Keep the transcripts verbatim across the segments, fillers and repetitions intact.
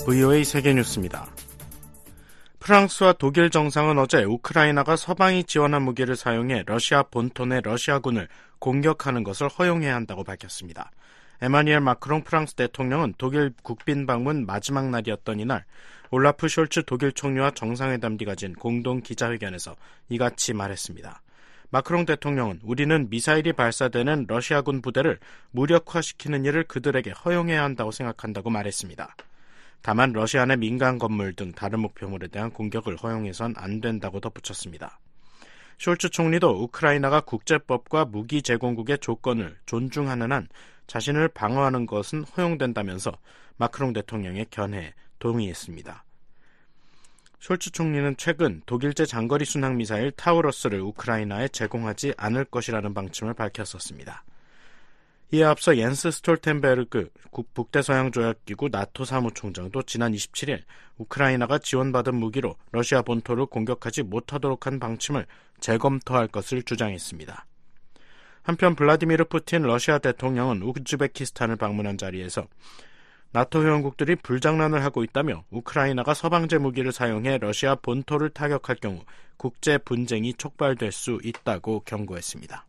브이오에이 세계뉴스입니다. 프랑스와 독일 정상은 어제 우크라이나가 서방이 지원한 무기를 사용해 러시아 본토 내 러시아군을 공격하는 것을 허용해야 한다고 밝혔습니다. 에마뉘엘 마크롱 프랑스 대통령은 독일 국빈 방문 마지막 날이었던 이날 올라프 숄츠 독일 총리와 정상회담 뒤 가진 공동 기자회견에서 이같이 말했습니다. 마크롱 대통령은 우리는 미사일이 발사되는 러시아군 부대를 무력화시키는 일을 그들에게 허용해야 한다고 생각한다고 말했습니다. 다만 러시아 내 민간 건물 등 다른 목표물에 대한 공격을 허용해선 안 된다고 덧붙였습니다. 숄츠 총리도 우크라이나가 국제법과 무기 제공국의 조건을 존중하는 한 자신을 방어하는 것은 허용된다면서 마크롱 대통령의 견해에 동의했습니다. 숄츠 총리는 최근 독일제 장거리 순항미사일 타우러스를 우크라이나에 제공하지 않을 것이라는 방침을 밝혔었습니다. 이에 앞서 옌스 스톨텐베르그 북대서양조약기구 나토 사무총장도 지난 이십칠일 우크라이나가 지원받은 무기로 러시아 본토를 공격하지 못하도록 한 방침을 재검토할 것을 주장했습니다. 한편 블라디미르 푸틴 러시아 대통령은 우즈베키스탄을 방문한 자리에서 나토 회원국들이 불장난을 하고 있다며 우크라이나가 서방제 무기를 사용해 러시아 본토를 타격할 경우 국제 분쟁이 촉발될 수 있다고 경고했습니다.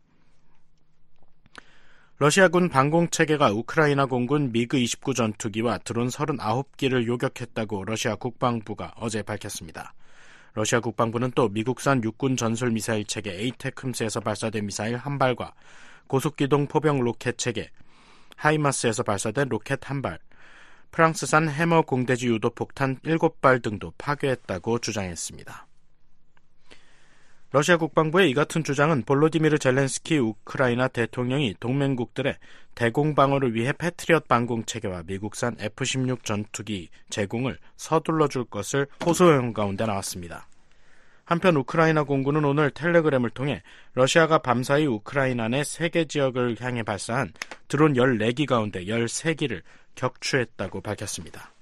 러시아군 방공체계가 우크라이나 공군 미그 이십구 전투기와 드론 서른아홉 기를 요격했다고 러시아 국방부가 어제 밝혔습니다. 러시아 국방부는 또 미국산 육군 전술 미사일 체계 에이테크엠스에서 발사된 미사일 한 발과 고속기동 포병 로켓 체계 하이마스에서 발사된 로켓 한 발, 프랑스산 해머 공대지 유도 폭탄 일곱 발 등도 파괴했다고 주장했습니다. 러시아 국방부의 이 같은 주장은 볼로디미르 젤렌스키 우크라이나 대통령이 동맹국들의 대공 방어를 위해 패트리엇 방공체계와 미국산 에프 십육 전투기 제공을 서둘러 줄 것을 호소한 가운데 나왔습니다. 한편 우크라이나 공군은 오늘 텔레그램을 통해 러시아가 밤사이 우크라이나 내 세 개 지역을 향해 발사한 드론 열네 기 가운데 열세 기를 격추했다고 밝혔습니다.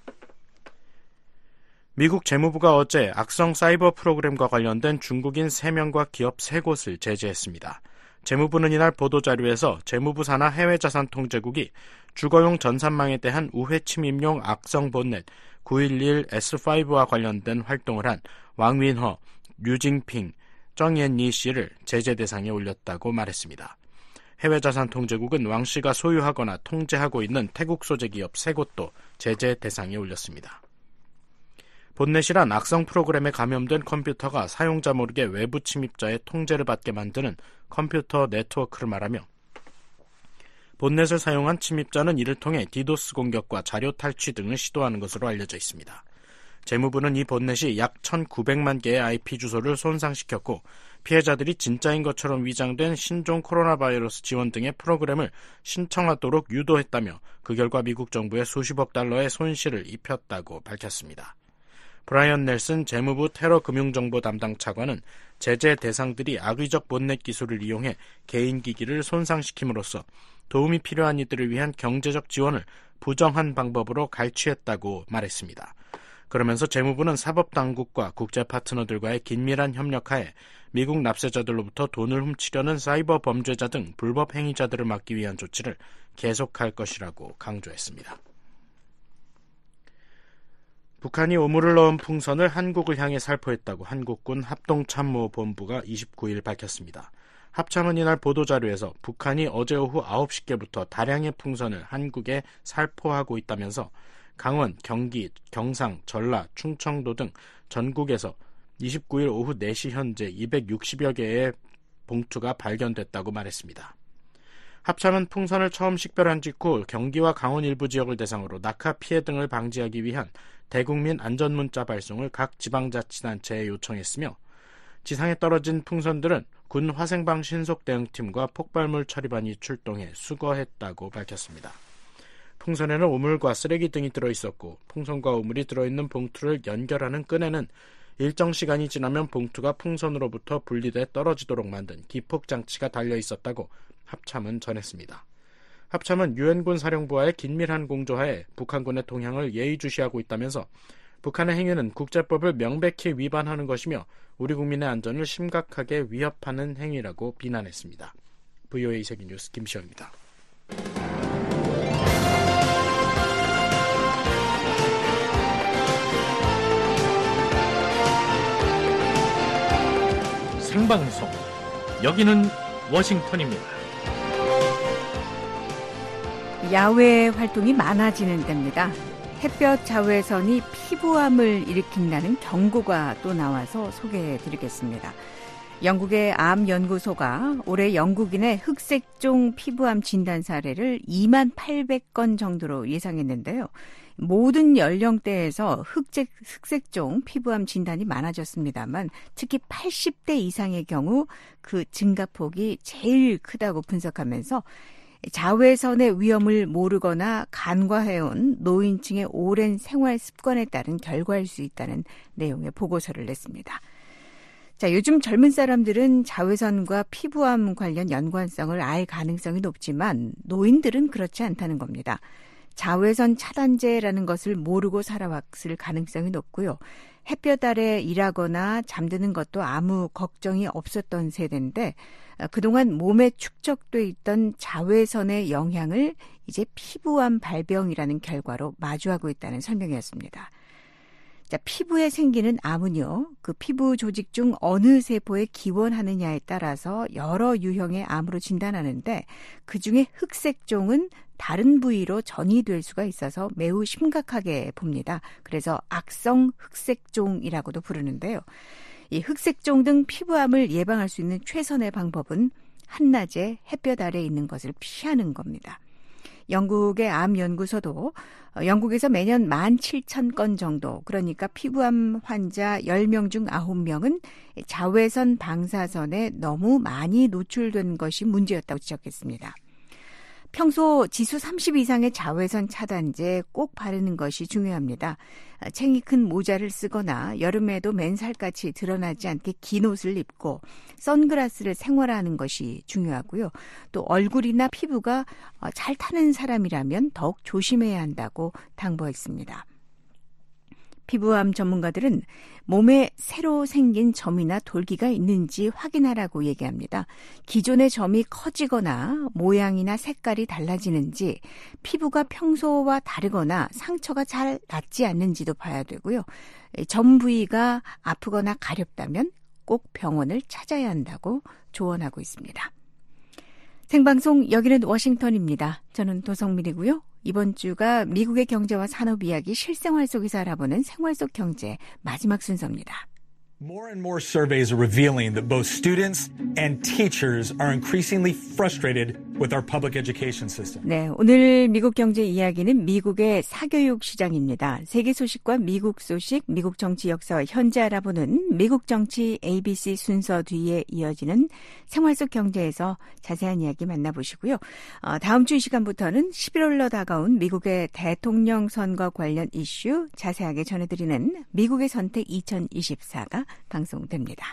미국 재무부가 어제 악성 사이버 프로그램과 관련된 중국인 세 명과 기업 세 곳을 제재했습니다. 재무부는 이날 보도자료에서 재무부 산하 해외자산통제국이 주거용 전산망에 대한 우회 침입용 악성 봇넷 구일일 에스 파이브와 관련된 활동을 한 왕윈허, 류징핑, 정옌니 씨를 제재 대상에 올렸다고 말했습니다. 해외자산통제국은 왕 씨가 소유하거나 통제하고 있는 태국 소재 기업 세 곳도 제재 대상에 올렸습니다. 봇넷이란 악성 프로그램에 감염된 컴퓨터가 사용자 모르게 외부 침입자의 통제를 받게 만드는 컴퓨터 네트워크를 말하며 봇넷을 사용한 침입자는 이를 통해 디도스 공격과 자료 탈취 등을 시도하는 것으로 알려져 있습니다. 재무부는 이 봇넷이 약 천구백만 개의 아이피 주소를 손상시켰고 피해자들이 진짜인 것처럼 위장된 신종 코로나 바이러스 지원 등의 프로그램을 신청하도록 유도했다며 그 결과 미국 정부에 수십억 달러의 손실을 입혔다고 밝혔습니다. 브라이언 넬슨 재무부 테러 금융정보 담당 차관은 제재 대상들이 악의적 봇넷 기술을 이용해 개인 기기를 손상시킴으로써 도움이 필요한 이들을 위한 경제적 지원을 부정한 방법으로 갈취했다고 말했습니다. 그러면서 재무부는 사법당국과 국제 파트너들과의 긴밀한 협력하에 미국 납세자들로부터 돈을 훔치려는 사이버 범죄자 등 불법 행위자들을 막기 위한 조치를 계속할 것이라고 강조했습니다. 북한이 오물을 넣은 풍선을 한국을 향해 살포했다고 한국군 합동참모본부가 이십구일 밝혔습니다. 합참은 이날 보도자료에서 북한이 어제 오후 아홉 시 개부터 다량의 풍선을 한국에 살포하고 있다면서 강원, 경기, 경상, 전라, 충청도 등 전국에서 이십구일 오후 네 시 현재 이백육십여 개의 봉투가 발견됐다고 말했습니다. 합참은 풍선을 처음 식별한 직후 경기와 강원 일부 지역을 대상으로 낙하 피해 등을 방지하기 위한 대국민 안전문자 발송을 각 지방자치단체에 요청했으며 지상에 떨어진 풍선들은 군 화생방 신속대응팀과 폭발물 처리반이 출동해 수거했다고 밝혔습니다. 풍선에는 오물과 쓰레기 등이 들어있었고 풍선과 오물이 들어있는 봉투를 연결하는 끈에는 일정 시간이 지나면 봉투가 풍선으로부터 분리돼 떨어지도록 만든 기폭장치가 달려있었다고 합참은 전했습니다. 합참은 유엔군 사령부와의 긴밀한 공조하에 북한군의 동향을 예의주시하고 있다면서 북한의 행위는 국제법을 명백히 위반하는 것이며 우리 국민의 안전을 심각하게 위협하는 행위라고 비난했습니다. 브이오에이 세계뉴스 김시영입니다. 생방송. 여기는 워싱턴입니다. 야외 활동이 많아지는 데입니다. 햇볕 자외선이 피부암을 일으킨다는 경고가 또 나와서 소개해드리겠습니다. 영국의 암연구소가 올해 영국인의 흑색종 피부암 진단 사례를 이만 팔백 건 정도로 예상했는데요. 모든 연령대에서 흑색, 흑색종 피부암 진단이 많아졌습니다만 특히 팔십 대 이상의 경우 그 증가폭이 제일 크다고 분석하면서 자외선의 위험을 모르거나 간과해온 노인층의 오랜 생활 습관에 따른 결과일 수 있다는 내용의 보고서를 냈습니다. 자, 요즘 젊은 사람들은 자외선과 피부암 관련 연관성을 알 가능성이 높지만 노인들은 그렇지 않다는 겁니다. 자외선 차단제라는 것을 모르고 살아왔을 가능성이 높고요. 햇볕 아래 일하거나 잠드는 것도 아무 걱정이 없었던 세대인데 그동안 몸에 축적돼 있던 자외선의 영향을 이제 피부암 발병이라는 결과로 마주하고 있다는 설명이었습니다. 자, 피부에 생기는 암은요, 그 피부 조직 중 어느 세포에 기원하느냐에 따라서 여러 유형의 암으로 진단하는데 그중에 흑색종은 다른 부위로 전이될 수가 있어서 매우 심각하게 봅니다. 그래서 악성 흑색종이라고도 부르는데요. 이 흑색종 등 피부암을 예방할 수 있는 최선의 방법은 한낮에 햇볕 아래 있는 것을 피하는 겁니다. 영국의 암연구소도 영국에서 매년 만 칠천 건 정도, 그러니까 피부암 환자 열 명 중 아홉 명은 자외선 방사선에 너무 많이 노출된 것이 문제였다고 지적했습니다. 평소 지수 삼십 이상의 자외선 차단제 꼭 바르는 것이 중요합니다. 챙이 큰 모자를 쓰거나 여름에도 맨살같이 드러나지 않게 긴 옷을 입고 선글라스를 생활하는 것이 중요하고요. 또 얼굴이나 피부가 잘 타는 사람이라면 더욱 조심해야 한다고 당부했습니다. 피부암 전문가들은 몸에 새로 생긴 점이나 돌기가 있는지 확인하라고 얘기합니다. 기존의 점이 커지거나 모양이나 색깔이 달라지는지, 피부가 평소와 다르거나 상처가 잘 낫지 않는지도 봐야 되고요. 점 부위가 아프거나 가렵다면 꼭 병원을 찾아야 한다고 조언하고 있습니다. 생방송 여기는 워싱턴입니다. 저는 도성민이고요. 이번 주가 미국의 경제와 산업 이야기 실생활 속에서 알아보는 생활 속 경제 마지막 순서입니다. More and more surveys are revealing that both students and teachers are increasingly frustrated with our public education system. 네, 오늘 미국 경제 이야기는 미국의 사교육 시장입니다. 세계 소식과 미국 소식, 미국 정치 역사와 현재 알아보는 미국 정치 에이비씨 순서 뒤에 이어지는 생활 속 경제에서 자세한 이야기 만나보시고요. 어, 다음 주 이 시간부터는 십일월로 다가온 미국의 대통령 선거 관련 이슈 자세하게 전해드리는 미국의 선택 이천이십사가 방송됩니다.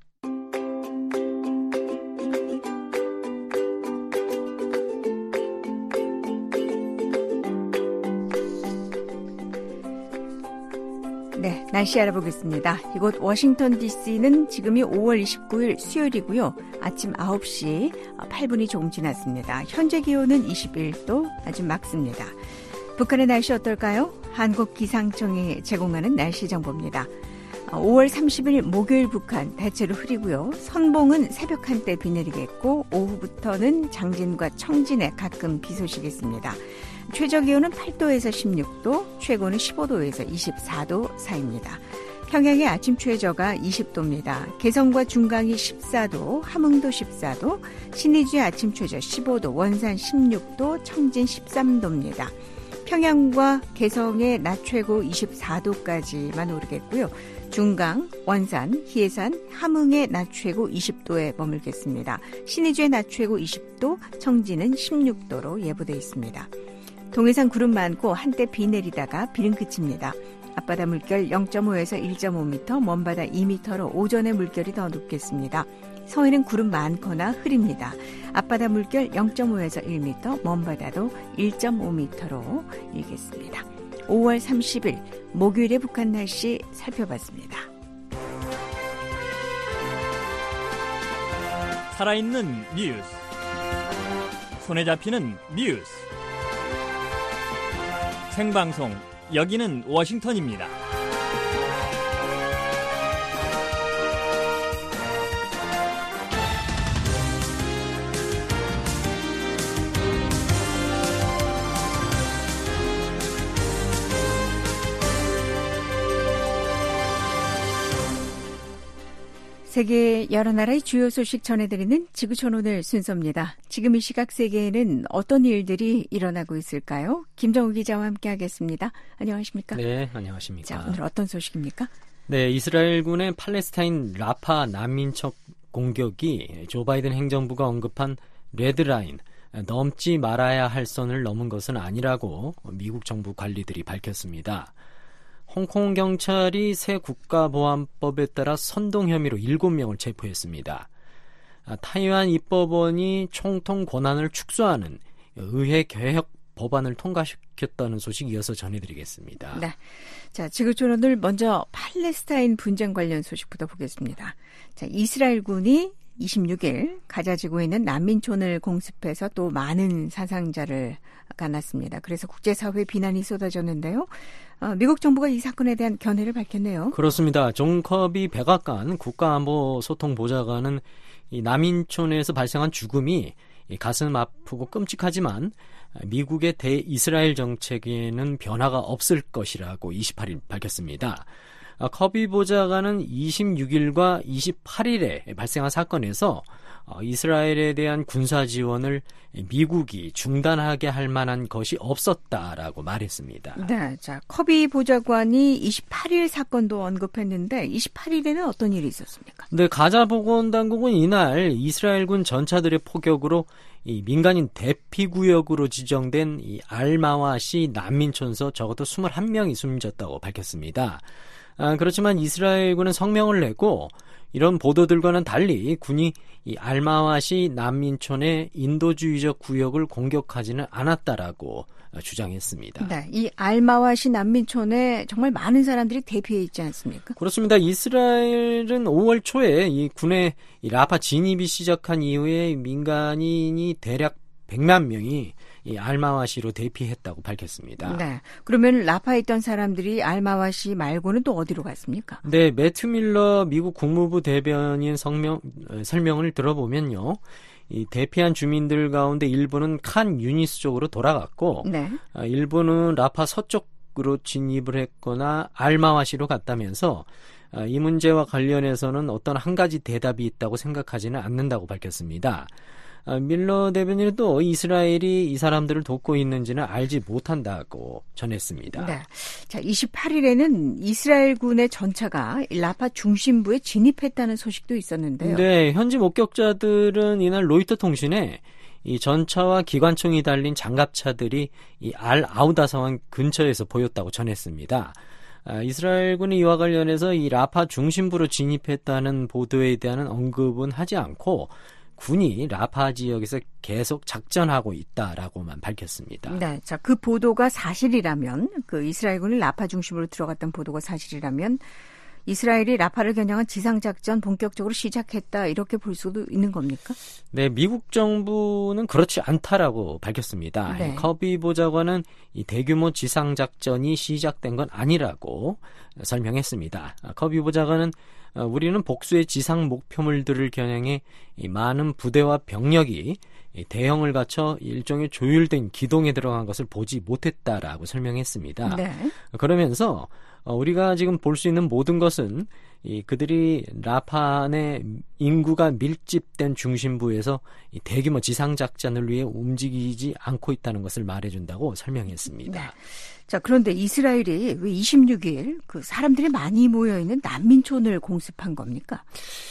네, 날씨 알아보겠습니다. 이곳 워싱턴 디씨는 지금이 오월 이십구일 수요일이고요. 아침 아홉 시 팔 분이 조금 지났습니다. 현재 기온은 이십일 도, 아주 맑습니다. 북한의 날씨 어떨까요? 한국기상청이 제공하는 날씨 정보입니다. 오월 삼십일 목요일 북한 대체로 흐리고요. 선봉은 새벽 한때 비 내리겠고 오후부터는 장진과 청진에 가끔 비 소식이 있습니다. 최저기온은 팔 도에서 십육 도, 최고는 십오 도에서 이십사 도 사이입니다. 평양의 아침 최저가 이십 도입니다. 개성과 중강이 십사 도, 함흥도 십사 도, 신의주의 아침 최저 십오 도, 원산 십육 도, 청진 십삼 도입니다. 평양과 개성의 낮 최고 이십사 도까지만 오르겠고요. 중강, 원산, 희해산, 함흥의 낮 최고 이십 도에 머물겠습니다. 신의주의 낮 최고 이십 도, 청진은 십육 도로 예보돼 있습니다. 동해상 구름 많고 한때 비 내리다가 비는 그칩니다. 앞바다 물결 영 점 오에서 일 점 오 미터, 먼바다 이 미터로 오전에 물결이 더 높겠습니다. 서해는 구름 많거나 흐립니다. 앞바다 물결 영 점 오에서 일 미터, 먼바다도 일 점 오 미터로 일겠습니다. 오월 삼십일 목요일의 북한 날씨 살펴봤습니다. 살아있는 뉴스, 손에 잡히는 뉴스, 생방송 여기는 워싱턴입니다. 세계 여러 나라의 주요 소식 전해드리는 지구촌 오늘 순서입니다. 지금 이 시각 세계에는 어떤 일들이 일어나고 있을까요? 김정우 기자와 함께하겠습니다. 안녕하십니까? 네, 안녕하십니까? 자, 오늘 어떤 소식입니까? 네, 이스라엘군의 팔레스타인 라파 난민척 공격이 조 바이든 행정부가 언급한 레드라인, 넘지 말아야 할 선을 넘은 것은 아니라고 미국 정부 관리들이 밝혔습니다. 홍콩 경찰이 새 국가보안법에 따라 선동 혐의로 일곱 명을 체포했습니다. 타이완 입법원이 총통 권한을 축소하는 의회 개혁 법안을 통과시켰다는 소식 이어서 전해드리겠습니다. 네, 자, 지구촌 오늘 먼저 팔레스타인 분쟁 관련 소식부터 보겠습니다. 자, 이스라엘군이 이십육 일 가자 지구에 있는 난민촌을 공습해서 또 많은 사상자를 가났습니다. 그래서 국제사회 비난이 쏟아졌는데요. 어, 미국 정부가 이 사건에 대한 견해를 밝혔네요. 그렇습니다. 존 커비 백악관 국가안보소통보좌관은 이 난민촌에서 발생한 죽음이 가슴 아프고 끔찍하지만 미국의 대이스라엘 정책에는 변화가 없을 것이라고 이십팔 일 밝혔습니다. 커비 보좌관은 이십육 일과 이십팔 일에 발생한 사건에서 이스라엘에 대한 군사 지원을 미국이 중단하게 할 만한 것이 없었다라고 말했습니다. 네, 자, 커비 보좌관이 이십팔 일 사건도 언급했는데 이십팔 일에는 어떤 일이 있었습니까? 네, 가자 보건당국은 이날 이스라엘군 전차들의 포격으로 이 민간인 대피구역으로 지정된 이 알마와시 난민촌서 적어도 이십일 명이 숨졌다고 밝혔습니다. 아, 그렇지만 이스라엘군은 성명을 내고 이런 보도들과는 달리 군이 이 알마와시 난민촌의 인도주의적 구역을 공격하지는 않았다라고 주장했습니다. 네, 이 알마와시 난민촌에 정말 많은 사람들이 대피해 있지 않습니까? 그렇습니다. 이스라엘은 오월 초에 이 군의 이 라파 진입이 시작한 이후에 민간인이 대략 백만 명이 이 알마와시로 대피했다고 밝혔습니다. 네. 그러면 라파에 있던 사람들이 알마와시 말고는 또 어디로 갔습니까? 네, 매튜 밀러 미국 국무부 대변인 성명, 설명을 들어보면요. 이 대피한 주민들 가운데 일부는 칸 유니스 쪽으로 돌아갔고 네. 일부는 라파 서쪽으로 진입을 했거나 알마와시로 갔다면서 이 문제와 관련해서는 어떤 한 가지 대답이 있다고 생각하지는 않는다고 밝혔습니다. 밀러 대변인은 또 이스라엘이 이 사람들을 돕고 있는지는 알지 못한다고 전했습니다. 네. 자, 이십팔 일에는 이스라엘군의 전차가 라파 중심부에 진입했다는 소식도 있었는데요. 네, 현지 목격자들은 이날 로이터 통신에 이 전차와 기관총이 달린 장갑차들이 이 알 아우다 상황 근처에서 보였다고 전했습니다. 아, 이스라엘군이 이와 관련해서 이 라파 중심부로 진입했다는 보도에 대한 언급은 하지 않고 군이 라파 지역에서 계속 작전하고 있다라고만 밝혔습니다. 네, 자, 그 보도가 사실이라면, 그 이스라엘군이 라파 중심으로 들어갔던 보도가 사실이라면 이스라엘이 라파를 겨냥한 지상작전 본격적으로 시작했다 이렇게 볼 수도 있는 겁니까? 네, 미국 정부는 그렇지 않다라고 밝혔습니다. 네. 커비 보좌관은 이 대규모 지상작전이 시작된 건 아니라고 설명했습니다. 커비 보좌관은 우리는 복수의 지상 목표물들을 겨냥해 이 많은 부대와 병력이 이 대형을 갖춰 일종의 조율된 기동에 들어간 것을 보지 못했다라고 설명했습니다. 네. 그러면서 우리가 지금 볼 수 있는 모든 것은 이 그들이 라파 내 인구가 밀집된 중심부에서 이 대규모 지상작전을 위해 움직이지 않고 있다는 것을 말해준다고 설명했습니다. 네. 자, 그런데 이스라엘이 왜 이십육 일 그 사람들이 많이 모여있는 난민촌을 공습한 겁니까?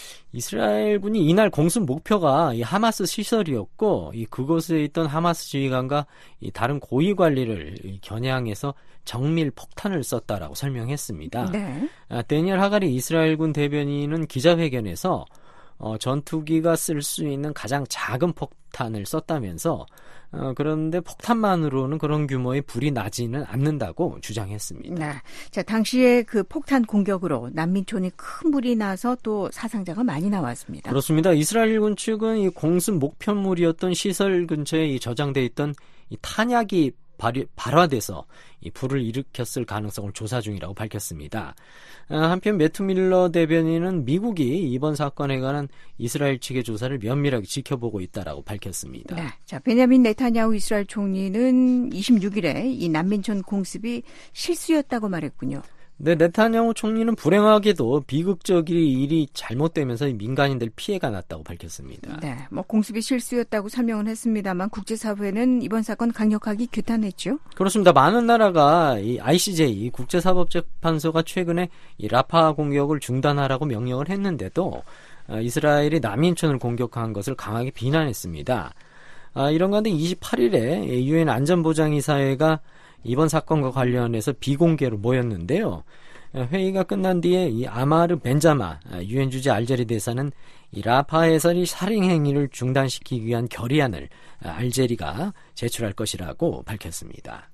이스라엘군이 이날 공습 목표가 이 하마스 시설이었고 이 그곳에 있던 하마스 지휘관과 이 다른 고위 관리를 겨냥해서 정밀 폭탄을 썼다라고 설명했습니다. 네. 아, 데니엘 하가리 이스라엘군 대변인은 기자회견에서 어, 전투기가 쓸 수 있는 가장 작은 폭탄을 썼다면서 어, 그런데 폭탄만으로는 그런 규모의 불이 나지는 않는다고 주장했습니다. 네. 자, 당시에 그 폭탄 공격으로 난민촌이 큰 불이 나서 또 사상자가 많이 나왔습니다. 그렇습니다. 이스라엘군 측은 이 공습 목표물이었던 시설 근처에 이 저장돼 있던 이 탄약이 발휘, 발화돼서 이 불을 일으켰을 가능성을 조사 중이라고 밝혔습니다. 한편 매튜 밀러 대변인은 미국이 이번 사건에 관한 이스라엘 측의 조사를 면밀하게 지켜보고 있다라고 밝혔습니다. 네. 자, 베냐민 네타냐후 이스라엘 총리는 이십육 일에 이 난민촌 공습이 실수였다고 말했군요. 네, 네타냐후 총리는 불행하게도 비극적인 일이 잘못되면서 민간인들 피해가 났다고 밝혔습니다. 네, 뭐 공습이 실수였다고 설명은 했습니다만 국제사회는 이번 사건 강력하게 규탄했죠. 그렇습니다. 많은 나라가 이 아이씨제이 국제사법재판소가 최근에 이 라파 공격을 중단하라고 명령을 했는데도 이스라엘이 난민촌을 공격한 것을 강하게 비난했습니다. 아, 이런 가운데 이십팔 일에 유엔 안전보장이사회가 이번 사건과 관련해서 비공개로 모였는데요. 회의가 끝난 뒤에 이 아마르 벤자마 유엔 주재 알제리 대사는 이 라파에서 이 살인 행위를 중단시키기 위한 결의안을 알제리가 제출할 것이라고 밝혔습니다.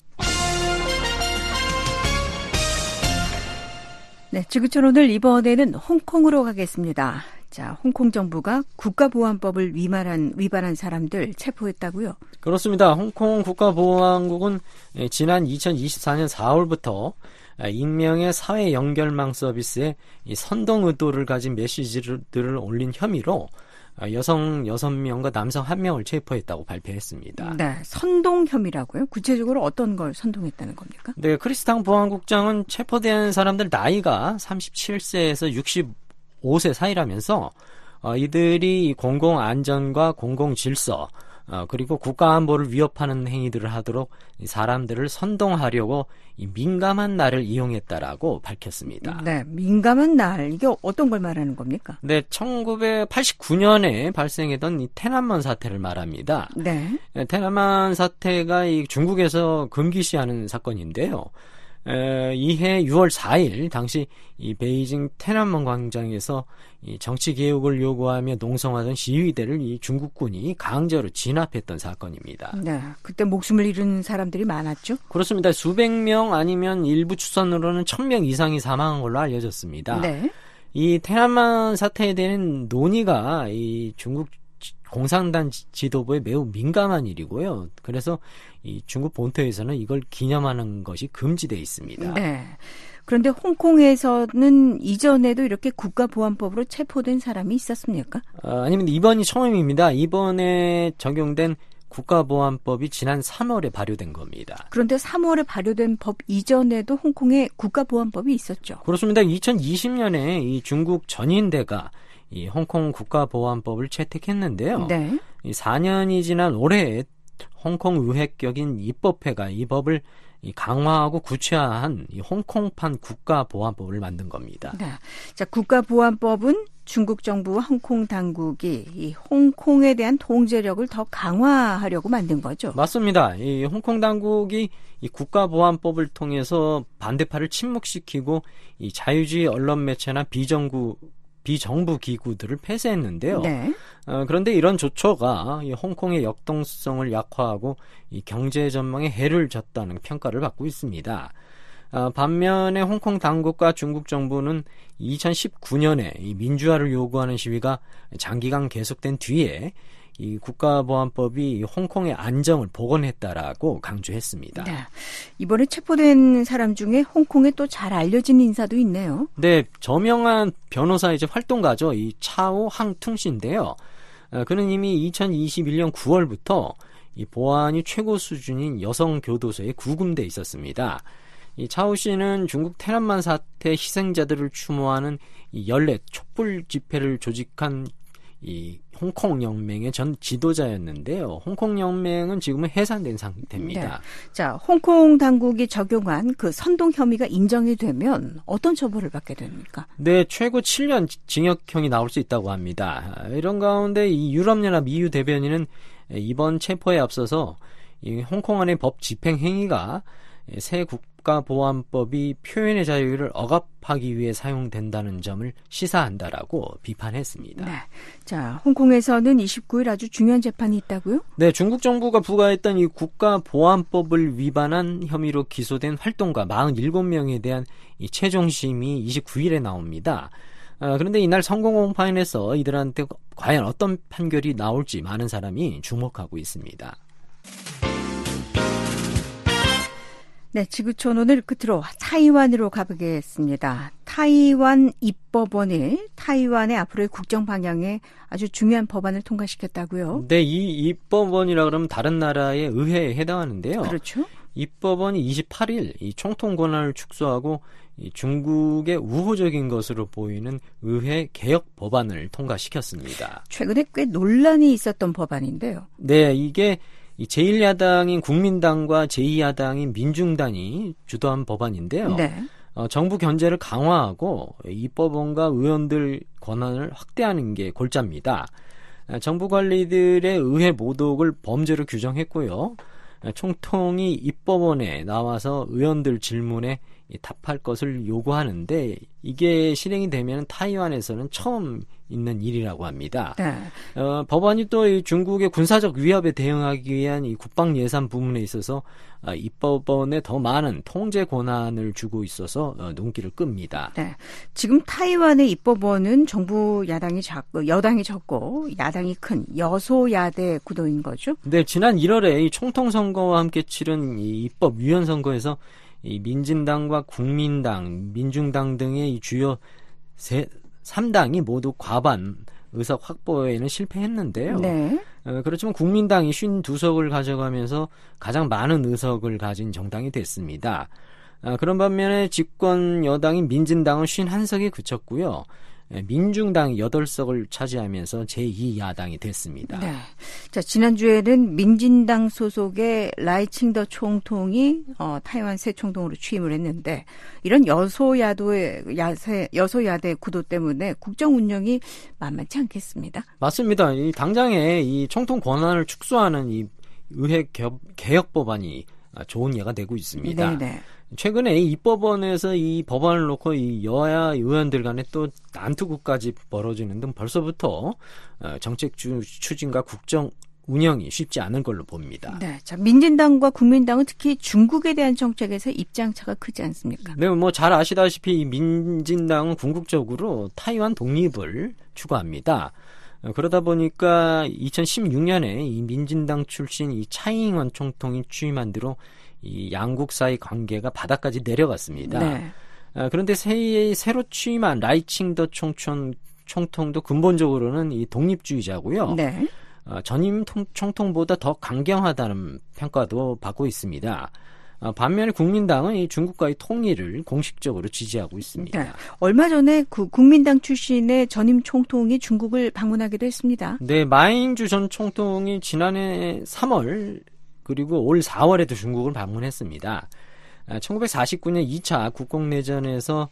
네, 지구촌 오늘 이번에는 홍콩으로 가겠습니다. 자, 홍콩 정부가 국가보안법을 위반한, 위반한 사람들 체포했다고요? 그렇습니다. 홍콩 국가보안국은 지난 이천이십사년 사월부터 익명의 사회 연결망 서비스에 선동 의도를 가진 메시지들을 올린 혐의로 여성 여섯 명과 남성 한 명을 체포했다고 발표했습니다. 네, 선동 혐의라고요? 구체적으로 어떤 걸 선동했다는 겁니까? 네, 크리스탕 보안국장은 체포된 사람들 나이가 삼십칠 세에서 육십오 세 사이라면서 어, 이들이 공공안전과 공공질서 어, 그리고 국가안보를 위협하는 행위들을 하도록 사람들을 선동하려고 이 민감한 날을 이용했다라고 밝혔습니다. 네, 민감한 날, 이게 어떤 걸 말하는 겁니까? 네, 천구백팔십구 년에 발생했던 이 테난먼 사태를 말합니다. 네. 네, 테난먼 사태가 이 중국에서 금기시하는 사건인데요. 에, 이해 유월 사일 당시 이 베이징 테난먼 광장에서 이 정치 개혁을 요구하며 농성하던 시위대를 이 중국군이 강제로 진압했던 사건입니다. 네, 그때 목숨을 잃은 사람들이 많았죠? 그렇습니다. 수백 명 아니면 일부 추산으로는 천 명 이상이 사망한 걸로 알려졌습니다. 네. 이 테난먼 사태에 대한 논의가 이 중국 공산당 지도부에 매우 민감한 일이고요. 그래서 이 중국 본토에서는 이걸 기념하는 것이 금지되어 있습니다. 네. 그런데 홍콩에서는 이전에도 이렇게 국가보안법으로 체포된 사람이 있었습니까? 아, 아니면 이번이 처음입니다. 이번에 적용된 국가보안법이 지난 삼월에 발효된 겁니다. 그런데 삼월에 발효된 법 이전에도 홍콩에 국가보안법이 있었죠. 그렇습니다. 이천이십 년에 이 중국 전인대가 이 홍콩 국가보안법을 채택했는데요. 네. 이 사 년이 지난 올해 홍콩 의회격인 입법회가 이 법을 이 강화하고 구체화한 이 홍콩판 국가보안법을 만든 겁니다. 네. 자, 국가보안법은 중국 정부와 홍콩 당국이 이 홍콩에 대한 통제력을 더 강화하려고 만든 거죠. 맞습니다. 이 홍콩 당국이 이 국가보안법을 통해서 반대파를 침묵시키고 이 자유주의 언론 매체나 비정부 비정부 기구들을 폐쇄했는데요. 네. 어, 그런데 이런 조처가 이 홍콩의 역동성을 약화하고 이 경제 전망에 해를 줬다는 평가를 받고 있습니다. 어, 반면에 홍콩 당국과 중국 정부는 이천십구 년에 이 민주화를 요구하는 시위가 장기간 계속된 뒤에 이 국가보안법이 홍콩의 안정을 복원했다라고 강조했습니다. 네. 이번에 체포된 사람 중에 홍콩에 또 잘 알려진 인사도 있네요. 네, 저명한 변호사 이제 활동가죠. 이 차오 항퉁 씨인데요. 어, 그는 이미 이천이십일 년 구월부터 이 보안이 최고 수준인 여성 교도소에 구금돼 있었습니다. 이 차오 씨는 중국 테난먼 사태 희생자들을 추모하는 이 연례 촛불 집회를 조직한 이 홍콩 연맹의 전 지도자였는데요. 홍콩 연맹은 지금은 해산된 상태입니다. 네. 자, 홍콩 당국이 적용한 그 선동 혐의가 인정이 되면 어떤 처벌을 받게 됩니까? 네, 최고 칠 년 징역형이 나올 수 있다고 합니다. 이런 가운데 이 유럽연합 이유 대변인은 이번 체포에 앞서서 이 홍콩 안의 법 집행 행위가 새 국가보안법이 표현의 자유를 억압하기 위해 사용된다는 점을 시사한다라고 비판했습니다. 네. 자, 홍콩에서는 이십구 일 아주 중요한 재판이 있다고요? 네, 중국 정부가 부과했던 이 국가보안법을 위반한 혐의로 기소된 활동가 사십칠 명에 대한 이 최종심이 이십구 일에 나옵니다. 아, 그런데 이날 선거공판에서 이들한테 과연 어떤 판결이 나올지 많은 사람이 주목하고 있습니다. 네, 지구촌 오늘 끝으로 타이완으로 가보겠습니다. 타이완 입법원이 타이완의 앞으로의 국정 방향에 아주 중요한 법안을 통과시켰다고요? 네, 이 입법원이라 그러면 다른 나라의 의회에 해당하는데요. 그렇죠. 이 법원이 이십팔 일 이 총통 권한을 축소하고 이 중국의 우호적인 것으로 보이는 의회 개혁 법안을 통과시켰습니다. 최근에 꽤 논란이 있었던 법안인데요. 네, 이게 제일 야당인 국민당과 제이 야당인 민중당이 주도한 법안인데요. 네. 어, 정부 견제를 강화하고 이 법원과 의원들 권한을 확대하는 게 골자입니다. 정부 관리들의 의회 모독을 범죄로 규정했고요. 총통이 입법원에 나와서 의원들 질문에 답할 것을 요구하는데 이게 실행이 되면 타이완에서는 처음 있는 일이라고 합니다. 네. 어, 법안이 또 이 중국의 군사적 위협에 대응하기 위한 이 국방 예산 부분에 있어서 아, 입법원에 더 많은 통제 권한을 주고 있어서 어, 눈길을 끕니다. 네. 지금 타이완의 입법원은 정부 야당이 작고 여당이 적고 야당이 큰 여소야대 구도인 거죠? 네, 지난 일월에 이 총통 선거와 함께 치른 이 입법 위원 선거에서 이 민진당과 국민당, 민중당 등의 이 주요 세, 삼 당이 모두 과반 의석 확보에는 실패했는데요. 네. 어, 그렇지만 국민당이 오십이 석을 가져가면서 가장 많은 의석을 가진 정당이 됐습니다. 어, 그런 반면에 집권 여당인 민진당은 오십일 석에 그쳤고요. 민중당이 여덟 석을 차지하면서 제이 야당이 됐습니다. 네. 자, 지난주에는 민진당 소속의 라이칭더 총통이 어, 타이완 새 총통으로 취임을 했는데 이런 여소야도의 야세, 여소야대 구도 때문에 국정 운영이 만만치 않겠습니다. 맞습니다. 이 당장에 이 총통 권한을 축소하는 이 의회 개혁, 개혁 법안이 좋은 예가 되고 있습니다. 네네. 최근에 입법원에서 이 법안을 놓고 이 여야 의원들 간에 또 난투극까지 벌어지는 등 벌써부터 정책 추진과 국정 운영이 쉽지 않은 걸로 봅니다. 네, 자 민진당과 국민당은 특히 중국에 대한 정책에서 입장차가 크지 않습니까? 네, 뭐 잘 아시다시피 이 민진당은 궁극적으로 타이완 독립을 추구합니다. 그러다 보니까 이천십육 년에 이 민진당 출신 이 차이잉원 총통이 취임한 뒤로 이 양국 사이 관계가 바닥까지 내려갔습니다. 네. 아, 그런데 새, 새로 취임한 라이칭더 총총, 총통도 근본적으로는 이 독립주의자고요. 네. 아, 전임 통, 총통보다 더 강경하다는 평가도 받고 있습니다. 아, 반면에 국민당은 이 중국과의 통일을 공식적으로 지지하고 있습니다. 네. 얼마 전에 그 국민당 출신의 전임 총통이 중국을 방문하기도 했습니다. 네, 마잉주 전 총통이 지난해 삼월 그리고 올 사월에도 중국을 방문했습니다. 천구백사십구 년 이 차 국共내전에서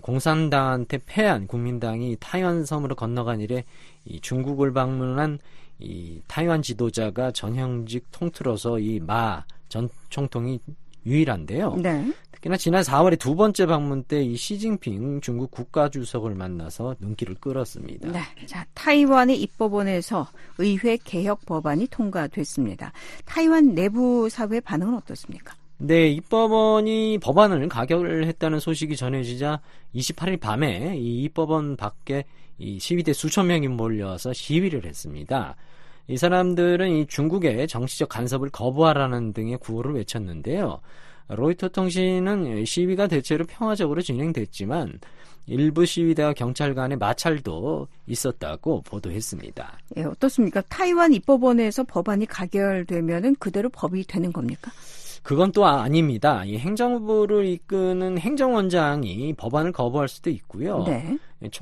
공산당한테 패한 국민당이 타이완 섬으로 건너간 이래 이 중국을 방문한 이 타이완 지도자가 전형직 통틀어서 이 마 전 총통이 유일한데요. 네. 특히나 지난 사월에 두 번째 방문 때 이 시진핑 중국 국가주석을 만나서 눈길을 끌었습니다. 네, 자 타이완의 입법원에서 의회 개혁 법안이 통과됐습니다. 타이완 내부 사회 반응은 어떻습니까? 네, 입법원이 법안을 가결했다는 소식이 전해지자 이십팔 일 밤에 이 입법원 밖에 이 시위대 수천 명이 몰려와서 시위를 했습니다. 이 사람들은 이 중국의 정치적 간섭을 거부하라는 등의 구호를 외쳤는데요. 로이터 통신은 시위가 대체로 평화적으로 진행됐지만 일부 시위대와 경찰 간의 마찰도 있었다고 보도했습니다. 예, 어떻습니까? 타이완 입법원에서 법안이 가결되면은 그대로 법이 되는 겁니까? 그건 또 아닙니다. 이 행정부를 이끄는 행정원장이 법안을 거부할 수도 있고요. 네.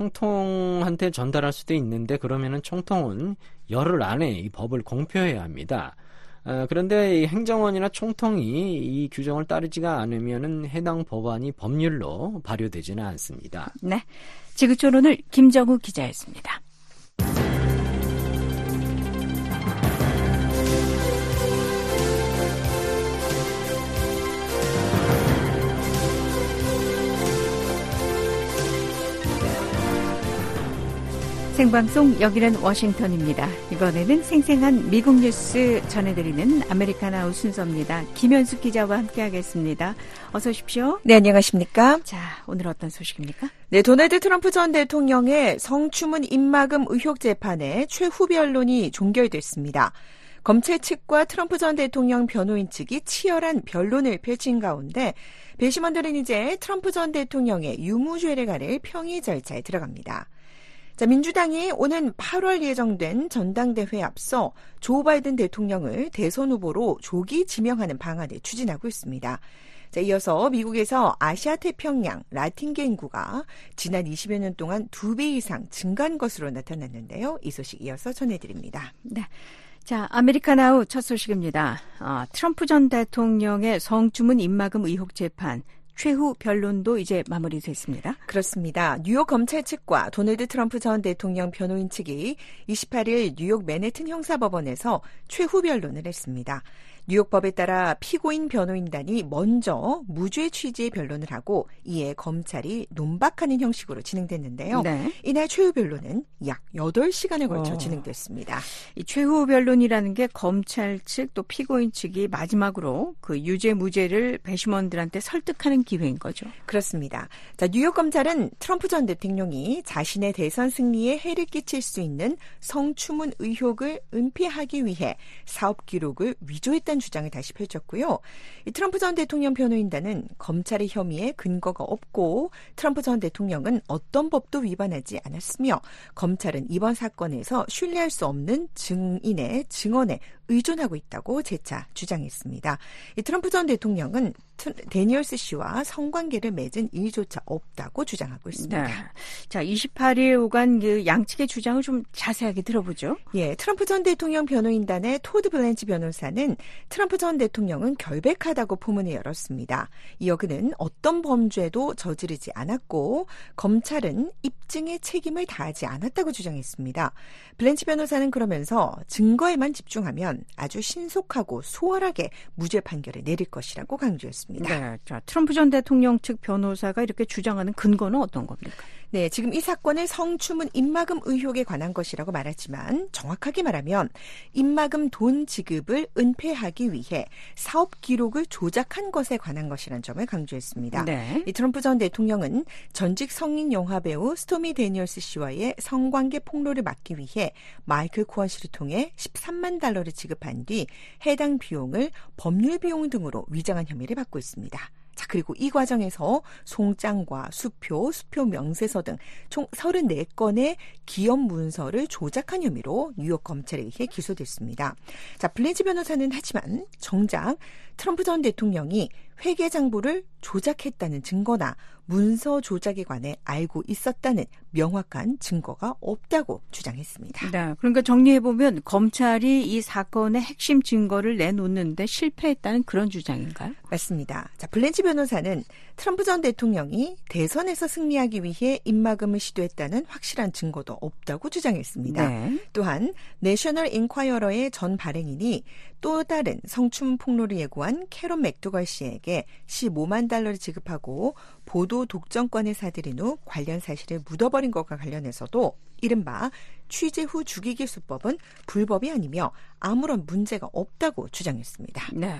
총통한테 전달할 수도 있는데 그러면은 총통은 열흘 안에 이 법을 공표해야 합니다. 어, 그런데 이 행정원이나 총통이 이 규정을 따르지가 않으면은 해당 법안이 법률로 발효되지는 않습니다. 네, 지구촌 오늘 김정우 기자였습니다. 생방송 여기는 워싱턴입니다. 이번에는 생생한 미국 뉴스 전해드리는 아메리카나우 순서입니다. 김현숙 기자와 함께하겠습니다. 어서 오십시오. 네, 안녕하십니까? 자, 오늘 어떤 소식입니까? 네, 도널드 트럼프 전 대통령의 성추문 입막음 의혹 재판의 최후 변론이 종결됐습니다. 검찰 측과 트럼프 전 대통령 변호인 측이 치열한 변론을 펼친 가운데 배심원들은 이제 트럼프 전 대통령의 유무죄를 가릴 평의 절차에 들어갑니다. 자, 민주당이 오는 팔월 예정된 전당대회에 앞서 조 바이든 대통령을 대선 후보로 조기 지명하는 방안을 추진하고 있습니다. 자, 이어서 미국에서 아시아 태평양 라틴계 인구가 지난 이십여 년 동안 두 배 이상 증가한 것으로 나타났는데요. 이 소식 이어서 전해드립니다. 네. 자, 아메리카나우 첫 소식입니다. 어, 트럼프 전 대통령의 성추문 입막음 의혹 재판 최후 변론도 이제 마무리됐습니다. 그렇습니다. 뉴욕 검찰 측과 도널드 트럼프 전 대통령 변호인 측이 이십팔일 뉴욕 맨해튼 형사법원에서 최후 변론을 했습니다. 뉴욕법에 따라 피고인 변호인단이 먼저 무죄 취지의 변론을 하고 이에 검찰이 논박하는 형식으로 진행됐는데요. 네. 이날 최후 변론은 약 여덟 시간에 걸쳐 어. 진행됐습니다. 이 최후 변론이라는 게 검찰 측 또 피고인 측이 마지막으로 그 유죄 무죄를 배심원들한테 설득하는 기회인 거죠. 그렇습니다. 자, 뉴욕 검찰은 트럼프 전 대통령이 자신의 대선 승리에 해를 끼칠 수 있는 성추문 의혹을 은폐하기 위해 사업 기록을 위조했다는 주장을 다시 펼쳤고요. 이 트럼프 전 대통령 변호인단은 검찰의 혐의에 근거가 없고 트럼프 전 대통령은 어떤 법도 위반하지 않았으며 검찰은 이번 사건에서 신뢰할 수 없는 증인의 증언에 의존하고 있다고 재차 주장했습니다. 이 트럼프 전 대통령은 데니얼스 씨와 성관계를 맺은 일조차 없다고 주장하고 있습니다. 네. 자, 이십팔일 오간 그 양측의 주장을 좀 자세하게 들어보죠. 예, 트럼프 전 대통령 변호인단의 토드 블렌치 변호사는 트럼프 전 대통령은 결백하다고 포문을 열었습니다. 이어 그는 어떤 범죄도 저지르지 않았고 검찰은 입증에 책임을 다하지 않았다고 주장했습니다. 블렌치 변호사는 그러면서 증거에만 집중하면 아주 신속하고 수월하게 무죄 판결을 내릴 것이라고 강조했습니다. 네, 자, 트럼프 전 대통령 측 변호사가 이렇게 주장하는 근거는 어떤 겁니까? 네, 지금 이 사건을 성추문 입막음 의혹에 관한 것이라고 말하지만 정확하게 말하면 입막음 돈 지급을 은폐하기 위해 사업 기록을 조작한 것에 관한 것이라는 점을 강조했습니다. 네. 이 트럼프 전 대통령은 전직 성인 영화배우 스토미 데니얼스 씨와의 성관계 폭로를 막기 위해 마이클 코언 씨를 통해 십삼만 달러를 지급한 뒤 해당 비용을 법률 비용 등으로 위장한 혐의를 받고 있습니다. 자, 그리고 이 과정에서 송장과 수표, 수표 명세서 등 총 서른네 건의 기업 문서를 조작한 혐의로 뉴욕 검찰에 의해 기소됐습니다. 자, 블렌치 변호사는 하지만 정작 트럼프 전 대통령이 회계장부를 조작했다는 증거나 문서 조작에 관해 알고 있었다는 명확한 증거가 없다고 주장했습니다. 네, 그러니까 정리해보면 검찰이 이 사건의 핵심 증거를 내놓는데 실패했다는 그런 주장인가요? 맞습니다. 자, 블렌치 변호사는 트럼프 전 대통령이 대선에서 승리하기 위해 입막음을 시도했다는 확실한 증거도 없다고 주장했습니다. 네. 또한 내셔널 인콰이어러의 전 발행인이 또 다른 성추문 폭로를 예고한 캐런 맥도걸 씨에게 십오만 달러를 지급하고 보도 독점권을 사들인 후 관련 사실을 묻어버린 것과 관련해서도 이른바 취재 후 죽이기 수법은 불법이 아니며 아무런 문제가 없다고 주장했습니다. 네.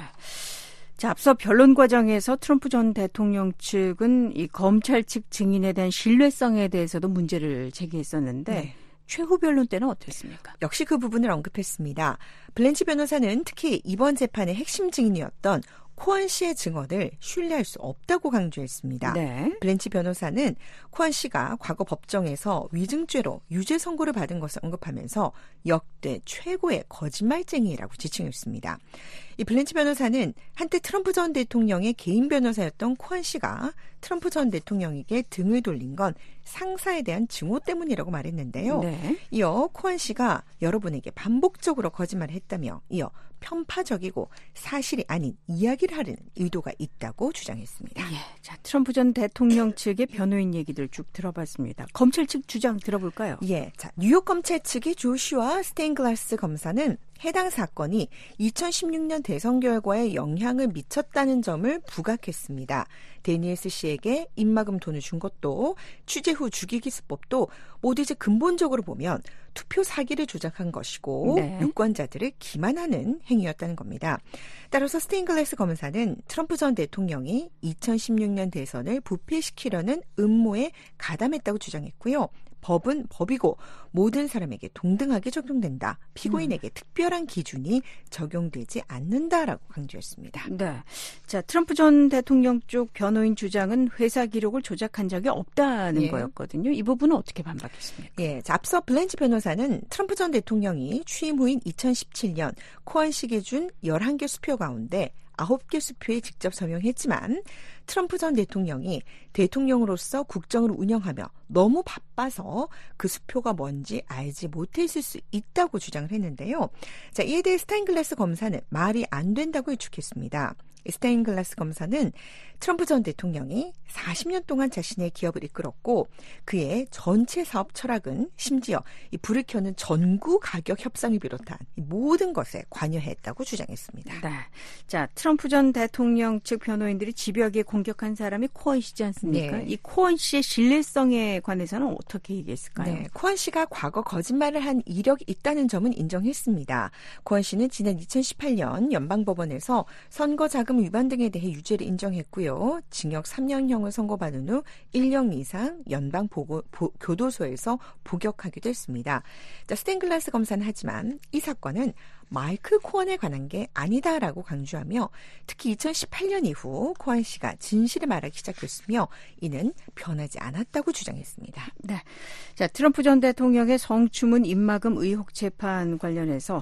자, 앞서 변론 과정에서 트럼프 전 대통령 측은 이 검찰 측 증인에 대한 신뢰성에 대해서도 문제를 제기했었는데 네. 최후 변론 때는 어땠습니까? 역시 그 부분을 언급했습니다. 블렌치 변호사는 특히 이번 재판의 핵심 증인이었던 코언 씨의 증언을 신뢰할 수 없다고 강조했습니다. 네. 블렌치 변호사는 코언 씨가 과거 법정에서 위증죄로 유죄 선고를 받은 것을 언급하면서 역대 최고의 거짓말쟁이라고 지칭했습니다. 이 블렌치 변호사는 한때 트럼프 전 대통령의 개인 변호사였던 코언 씨가 트럼프 전 대통령에게 등을 돌린 건 상사에 대한 증오 때문이라고 말했는데요. 네. 이어 코언 씨가 여러분에게 반복적으로 거짓말을 했다며 이어 편파적이고 사실이 아닌 이야기를 하려는 의도가 있다고 주장했습니다. 예, 자, 트럼프 전 대통령 측의 변호인 얘기들 쭉 들어봤습니다. 검찰 측 주장 들어볼까요? 예, 자, 뉴욕 검찰 측의 조슈아 스테인글라스 검사는 해당 사건이 이천십육 년 대선 결과에 영향을 미쳤다는 점을 부각했습니다. 데니엘스 씨에게 입막음 돈을 준 것도 취재 후 죽이기 수법도 모두 이제 근본적으로 보면 투표 사기를 조작한 것이고 네. 유권자들을 기만하는 행위였다는 겁니다. 따라서 스테인글라스 검사는 트럼프 전 대통령이 이천십육 년 대선을 부패시키려는 음모에 가담했다고 주장했고요. 법은 법이고 모든 사람에게 동등하게 적용된다. 피고인에게 음. 특별한 기준이 적용되지 않는다라고 강조했습니다. 네. 자, 트럼프 전 대통령 쪽 변호인 주장은 회사 기록을 조작한 적이 없다는 예. 거였거든요. 이 부분은 어떻게 반박했습니까? 예, 자, 앞서 블렌치 변호사는 트럼프 전 대통령이 취임 후인 이천십칠 년 코언식에 준 열한 개 수표 가운데 아홉 개 수표에 직접 서명했지만 트럼프 전 대통령이 대통령으로서 국정을 운영하며 너무 바빠서 그 수표가 뭔지 알지 못했을 수 있다고 주장을 했는데요. 자, 이에 대해 스타인글라스 검사는 말이 안 된다고 일축했습니다. 스타인글라스 검사는 트럼프 전 대통령이 사십 년 동안 자신의 기업을 이끌었고 그의 전체 사업 철학은 심지어 이 불을 켜는 전구 가격 협상을 비롯한 모든 것에 관여했다고 주장했습니다. 네. 자, 트럼프 전 대통령 측 변호인들이 집요하게 공격한 사람이 코언 씨지 않습니까? 네. 이 코언 씨의 신뢰성에 관해서는 어떻게 얘기했을까요? 네. 코언 씨가 과거 거짓말을 한 이력이 있다는 점은 인정했습니다. 코언 씨는 지난 이천십팔 년 연방법원에서 선거 자금 위반 등에 대해 유죄를 인정했고요. 징역 삼 년형을 선고받은 후 일 년 이상 연방 보고, 보, 교도소에서 복역하기도 했습니다. 자, 스탠글라스 검사는 하지만 이 사건은 마이클 코언에 관한 게 아니다라고 강조하며 특히 이천십팔 년 이후 코언 씨가 진실을 말하기 시작했으며 이는 변하지 않았다고 주장했습니다. 네, 자, 트럼프 전 대통령의 성추문 입막음 의혹 재판 관련해서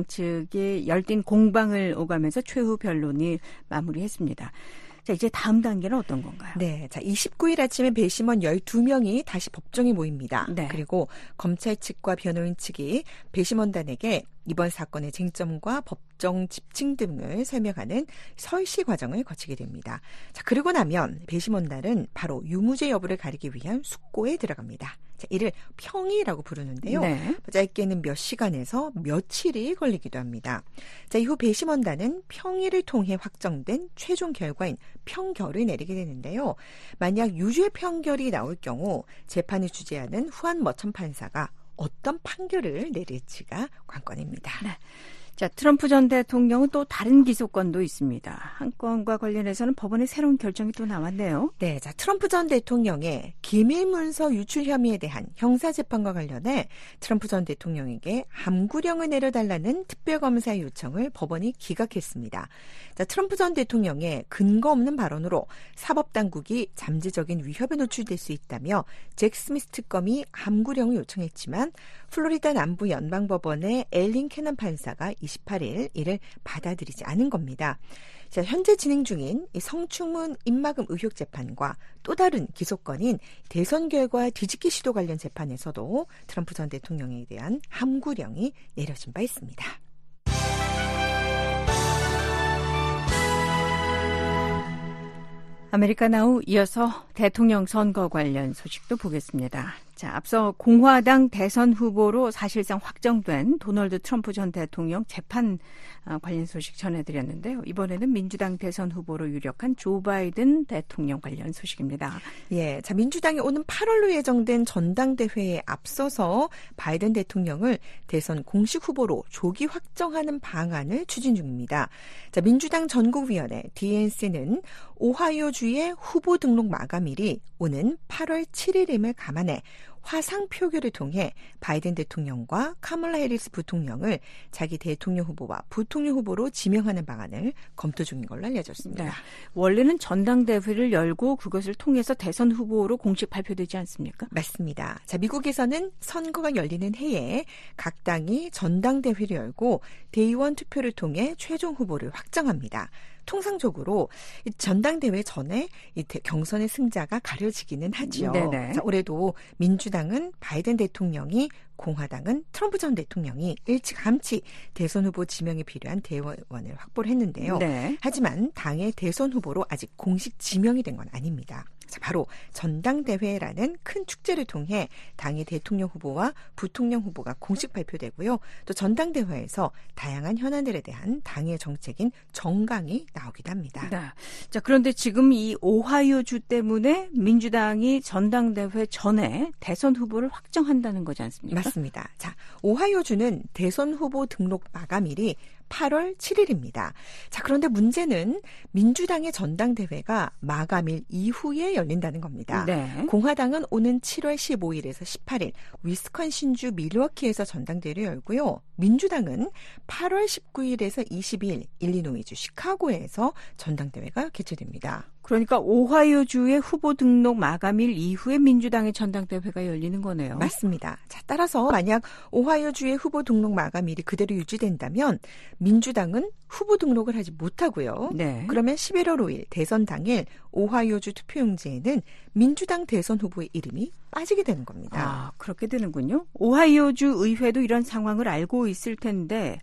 양측이 열띤 공방을 오가면서 최후 변론이 마무리했습니다. 자, 이제 다음 단계는 어떤 건가요? 네. 자, 이십구 일 아침에 배심원 열두 명이 다시 법정에 모입니다. 네. 그리고 검찰 측과 변호인 측이 배심원단에게 이번 사건의 쟁점과 법정 집행 등을 설명하는 설시 과정을 거치게 됩니다. 자, 그러고 나면 배심원단은 바로 유무죄 여부를 가리기 위한 숙고에 들어갑니다. 자, 이를 평의라고 부르는데요. 네. 짧게는 몇 시간에서 며칠이 걸리기도 합니다. 자, 이후 배심원단은 평의를 통해 확정된 최종 결과인 평결을 내리게 되는데요. 만약 유죄 평결이 나올 경우 재판을 주재하는 후안 머천 판사가 어떤 판결을 내릴지가 관건입니다. 네. 자, 트럼프 전 대통령은 또 다른 기소건도 있습니다. 한 건과 관련해서는 법원의 새로운 결정이 또 나왔네요. 네, 자, 트럼프 전 대통령의 기밀 문서 유출 혐의에 대한 형사재판과 관련해 트럼프 전 대통령에게 함구령을 내려달라는 특별검사의 요청을 법원이 기각했습니다. 자, 트럼프 전 대통령의 근거 없는 발언으로 사법당국이 잠재적인 위협에 노출될 수 있다며 잭 스미스 특검이 함구령을 요청했지만 플로리다 남부 연방법원의 엘린 캐넌 판사가 이십팔 일 이를 받아들이지 않은 겁니다. 자, 현재 진행 중인 이 성추문 입막음 의혹 재판과 또 다른 기소건인 대선 결과 뒤집기 시도 관련 재판에서도 트럼프 전 대통령에 대한 함구령이 내려진 바 있습니다. 아메리카나우 이어서 대통령 선거 관련 소식도 보겠습니다. 자, 앞서 공화당 대선 후보로 사실상 확정된 도널드 트럼프 전 대통령 재판 관련 소식 전해드렸는데요. 이번에는 민주당 대선 후보로 유력한 조 바이든 대통령 관련 소식입니다. 예, 자, 민주당이 오는 팔월로 예정된 전당대회에 앞서서 바이든 대통령을 대선 공식 후보로 조기 확정하는 방안을 추진 중입니다. 자, 민주당 전국위원회 디엔씨는 오하이오주의 후보 등록 마감일이 오는 팔월 칠일임을 감안해 화상 표결을 통해 바이든 대통령과 카멀라 해리스 부통령을 자기 대통령 후보와 부통령 후보로 지명하는 방안을 검토 중인 걸로 알려졌습니다. 네. 원래는 전당대회를 열고 그것을 통해서 대선 후보로 공식 발표되지 않습니까? 맞습니다. 자, 미국에서는 선거가 열리는 해에 각 당이 전당대회를 열고 대의원 투표를 통해 최종 후보를 확정합니다. 통상적으로 전당대회 전에 경선의 승자가 가려지기는 하죠. 자, 올해도 민주당은 바이든 대통령이, 공화당은 트럼프 전 대통령이 일찌감치 대선 후보 지명에 필요한 대의원을 확보를 했는데요. 네. 하지만 당의 대선 후보로 아직 공식 지명이 된 건 아닙니다. 자, 바로 전당대회라는 큰 축제를 통해 당의 대통령 후보와 부통령 후보가 공식 발표되고요. 또 전당대회에서 다양한 현안들에 대한 당의 정책인 정강이 나오기도 합니다. 네. 자, 그런데 지금 이 오하이오주 때문에 민주당이 전당대회 전에 대선 후보를 확정한다는 거지 않습니까? 맞습니다. 자, 오하이오주는 대선 후보 등록 마감일이 팔월 칠일입니다. 자, 그런데 문제는 민주당의 전당대회가 마감일 이후에 열린다는 겁니다. 네. 공화당은 오는 칠월 십오일에서 십팔일 위스콘신주 밀워키에서 전당대회를 열고요. 민주당은 팔월 십구일에서 이십이일 일리노이주 시카고에서 전당대회가 개최됩니다. 그러니까 오하이오주의 후보 등록 마감일 이후에 민주당의 전당대회가 열리는 거네요. 맞습니다. 자, 따라서 만약 오하이오주의 후보 등록 마감일이 그대로 유지된다면 민주당은 후보 등록을 하지 못하고요. 네. 그러면 십일월 오일 대선 당일 오하이오주 투표용지에는 민주당 대선 후보의 이름이 빠지게 되는 겁니다. 아, 그렇게 되는군요. 오하이오주 의회도 이런 상황을 알고 있을 텐데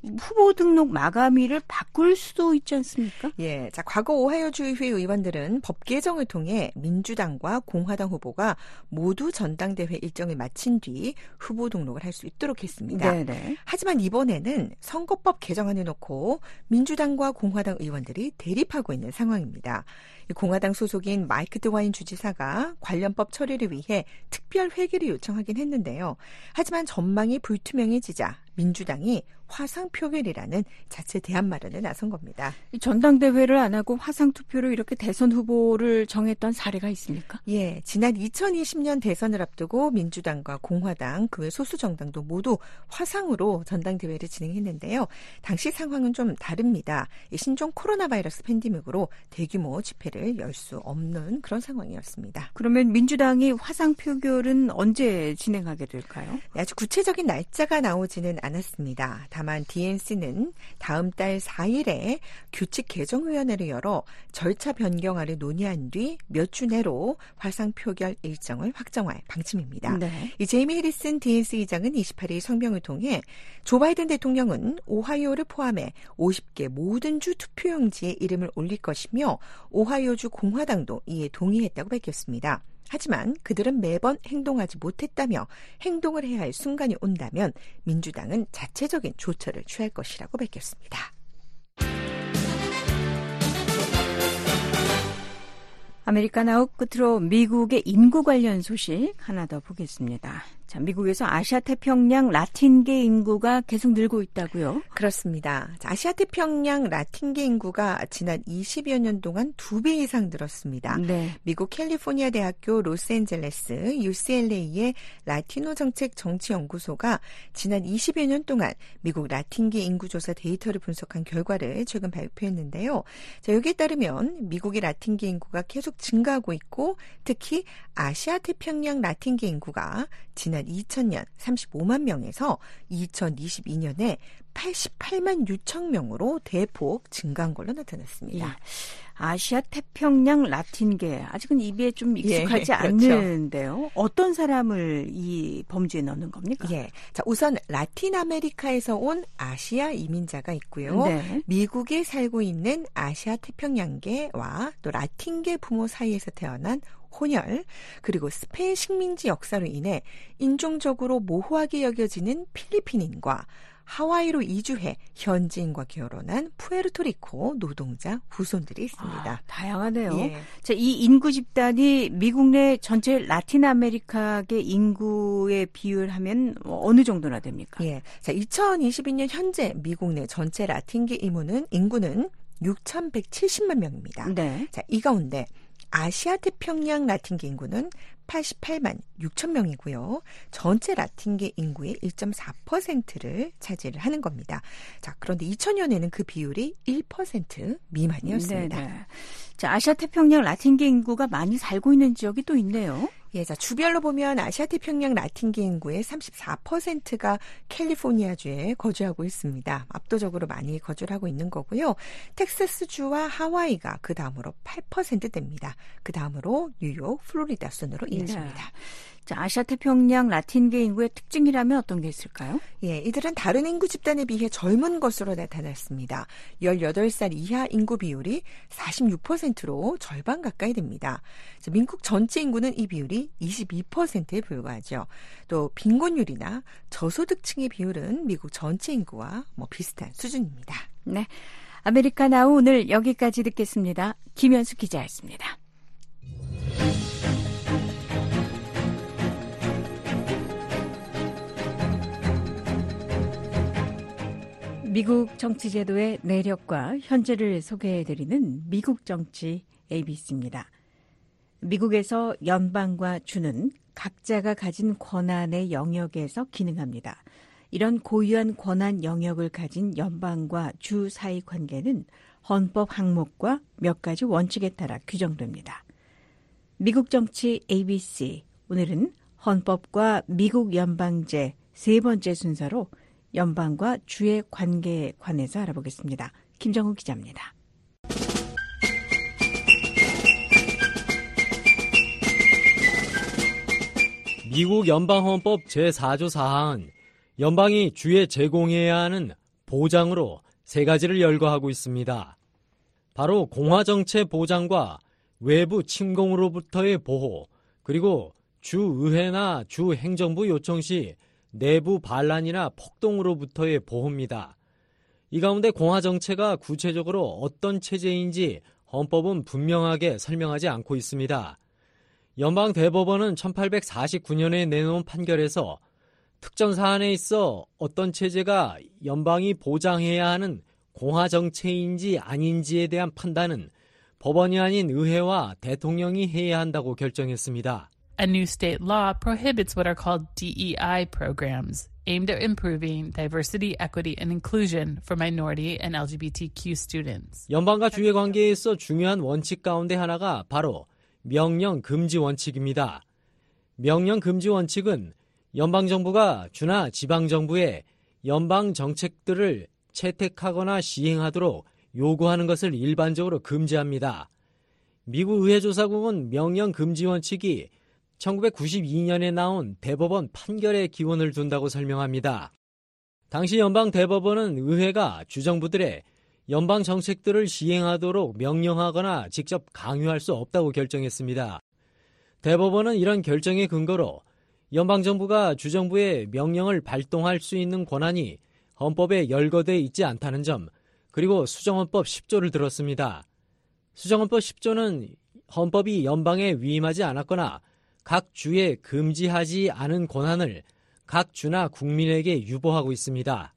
후보 등록 마감일을 바꿀 수도 있지 않습니까? 예, 자, 과거 오하이오주의회 의원들은 법 개정을 통해 민주당과 공화당 후보가 모두 전당대회 일정을 마친 뒤 후보 등록을 할 수 있도록 했습니다. 네네. 하지만 이번에는 선거법 개정안을 놓고 민주당과 공화당 의원들이 대립하고 있는 상황입니다. 공화당 소속인 마이크 드와인 주지사가 관련법 처리를 위해 특별 회기를 요청하긴 했는데요. 하지만 전망이 불투명해지자 민주당이 화상 표결이라는 자체 대안 마련에 나선 겁니다. 전당대회를 안 하고 화상 투표로 이렇게 대선 후보를 정했던 사례가 있습니까? 예, 지난 이천이십년 대선을 앞두고 민주당과 공화당, 그 외 소수 정당도 모두 화상으로 전당대회를 진행했는데요. 당시 상황은 좀 다릅니다. 신종 코로나 바이러스 팬데믹으로 대규모 집회를 열 수 없는 그런 상황이었습니다. 그러면 민주당이 화상 표결은 언제 진행하게 될까요? 아주 구체적인 날짜가 나오지는 않았습니다. 다만 디엔씨는 다음 달 사일에 규칙 개정위원회를 열어 절차 변경안을 논의한 뒤 몇 주 내로 화상 표결 일정을 확정할 방침입니다. 네. 이 제이미 해리슨 디엔씨 의장은 이십팔일 성명을 통해 조 바이든 대통령은 오하이오를 포함해 오십 개 모든 주 투표용지에 이름을 올릴 것이며 오하이오주 공화당도 이에 동의했다고 밝혔습니다. 하지만 그들은 매번 행동하지 못했다며 행동을 해야 할 순간이 온다면 민주당은 자체적인 조처를 취할 것이라고 밝혔습니다. 아메리카나우 끝으로 미국의 인구 관련 소식 하나 더 보겠습니다. 자, 미국에서 아시아 태평양 라틴계 인구가 계속 늘고 있다고요? 그렇습니다. 아시아 태평양 라틴계 인구가 지난 이십여 년 동안 두 배 이상 늘었습니다. 네. 미국 캘리포니아 대학교 로스앤젤레스 유씨엘에이의 라티노 정책 정치 연구소가 지난 이십여 년 동안 미국 라틴계 인구 조사 데이터를 분석한 결과를 최근 발표했는데요. 자, 여기에 따르면 미국의 라틴계 인구가 계속 증가하고 있고 특히 아시아 태평양 라틴계 인구가 지난 이천년 삼십오만 명에서 이천이십이년에 팔십팔만 육천 명으로 대폭 증가한 걸로 나타났습니다. 예. 아시아 태평양 라틴계 아직은 입에 좀 익숙하지 예, 그렇죠. 않는데요. 어떤 사람을 이 범주에 넣는 겁니까? 예, 자 우선 라틴 아메리카에서 온 아시아 이민자가 있고요. 네. 미국에 살고 있는 아시아 태평양계와 또 라틴계 부모 사이에서 태어난 혼혈, 그리고 스페인 식민지 역사로 인해 인종적으로 모호하게 여겨지는 필리핀인과 하와이로 이주해 현지인과 결혼한 푸에르토리코 노동자 후손들이 있습니다. 아, 다양하네요. 예. 자, 이 인구 집단이 미국 내 전체 라틴 아메리카계 인구의 비율하면 어느 정도나 됩니까? 예. 자, 이천이십이년 현재 미국 내 전체 라틴계 인구는 인구는 육천백칠십만 명입니다. 네. 자, 이 가운데 아시아 태평양 라틴계 인구는 팔십팔만 육천 명이고요. 전체 라틴계 인구의 일 점 사 퍼센트를 차지를 하는 겁니다. 자, 그런데 이천년에는 그 비율이 일 퍼센트 미만이었습니다. 네네. 자, 아시아 태평양 라틴계 인구가 많이 살고 있는 지역이 또 있네요. 예, 자, 주별로 보면 아시아 태평양 라틴계 인구의 삼십사 퍼센트가 캘리포니아주에 거주하고 있습니다. 압도적으로 많이 거주를 하고 있는 거고요. 텍사스주와 하와이가 그 다음으로 팔 퍼센트대입니다. 그 다음으로 뉴욕, 플로리다 순으로 이어집니다. 네. 자, 아시아 태평양 라틴계 인구의 특징이라면 어떤 게 있을까요? 예, 이들은 다른 인구 집단에 비해 젊은 것으로 나타났습니다. 열여덟 살 이하 인구 비율이 사십육 퍼센트로 절반 가까이 됩니다. 미국 전체 인구는 이 비율이 이십이 퍼센트에 불과하죠. 또 빈곤율이나 저소득층의 비율은 미국 전체 인구와 뭐 비슷한 수준입니다. 네, 아메리카나우 오늘 여기까지 듣겠습니다. 김현수 기자였습니다. 미국 정치제도의 내력과 현재를 소개해드리는 미국 정치 에이비씨입니다. 미국에서 연방과 주는 각자가 가진 권한의 영역에서 기능합니다. 이런 고유한 권한 영역을 가진 연방과 주 사이 관계는 헌법 항목과 몇 가지 원칙에 따라 규정됩니다. 미국 정치 에이비씨, 오늘은 헌법과 미국 연방제 세 번째 순서로 연방과 주의 관계에 관해서 알아보겠습니다. 김정우 기자입니다. 미국 연방헌법 제사조 사항은 연방이 주에 제공해야 하는 보장으로 세 가지를 열거하고 있습니다. 바로 공화정체 보장과 외부 침공으로부터의 보호, 그리고 주의회나 주행정부 요청 시 내부 반란이나 폭동으로부터의 보호입니다. 이 가운데 공화정체가 구체적으로 어떤 체제인지 헌법은 분명하게 설명하지 않고 있습니다. 연방대법원은 천팔백사십구 년에 내놓은 판결에서 특정 사안에 있어 어떤 체제가 연방이 보장해야 하는 공화정체인지 아닌지에 대한 판단은 법원이 아닌 의회와 대통령이 해야 한다고 결정했습니다. A new state law prohibits what are called D E I programs, aimed at improving diversity, equity, and inclusion for minority and 엘지비티큐 students. 연방과 주의 관계에 있어 중요한 원칙 가운데 하나가 바로 명령 금지 원칙입니다. 명령 금지 원칙은 연방정부가 주나 지방정부에 연방 정책들을 채택하거나 시행하도록 요구하는 것을 일반적으로 금지합니다. 미국 의회조사국은 명령 금지 원칙이 천구백구십이 년에 나온 대법원 판결에 기원을 둔다고 설명합니다. 당시 연방 대법원은 의회가 주정부들의 연방 정책들을 시행하도록 명령하거나 직접 강요할 수 없다고 결정했습니다. 대법원은 이런 결정의 근거로 연방정부가 주정부의 명령을 발동할 수 있는 권한이 헌법에 열거되어 있지 않다는 점, 그리고 수정헌법 십 조를 들었습니다. 수정헌법 십 조는 헌법이 연방에 위임하지 않았거나 각 주에 금지하지 않은 권한을 각 주나 국민에게 유보하고 있습니다.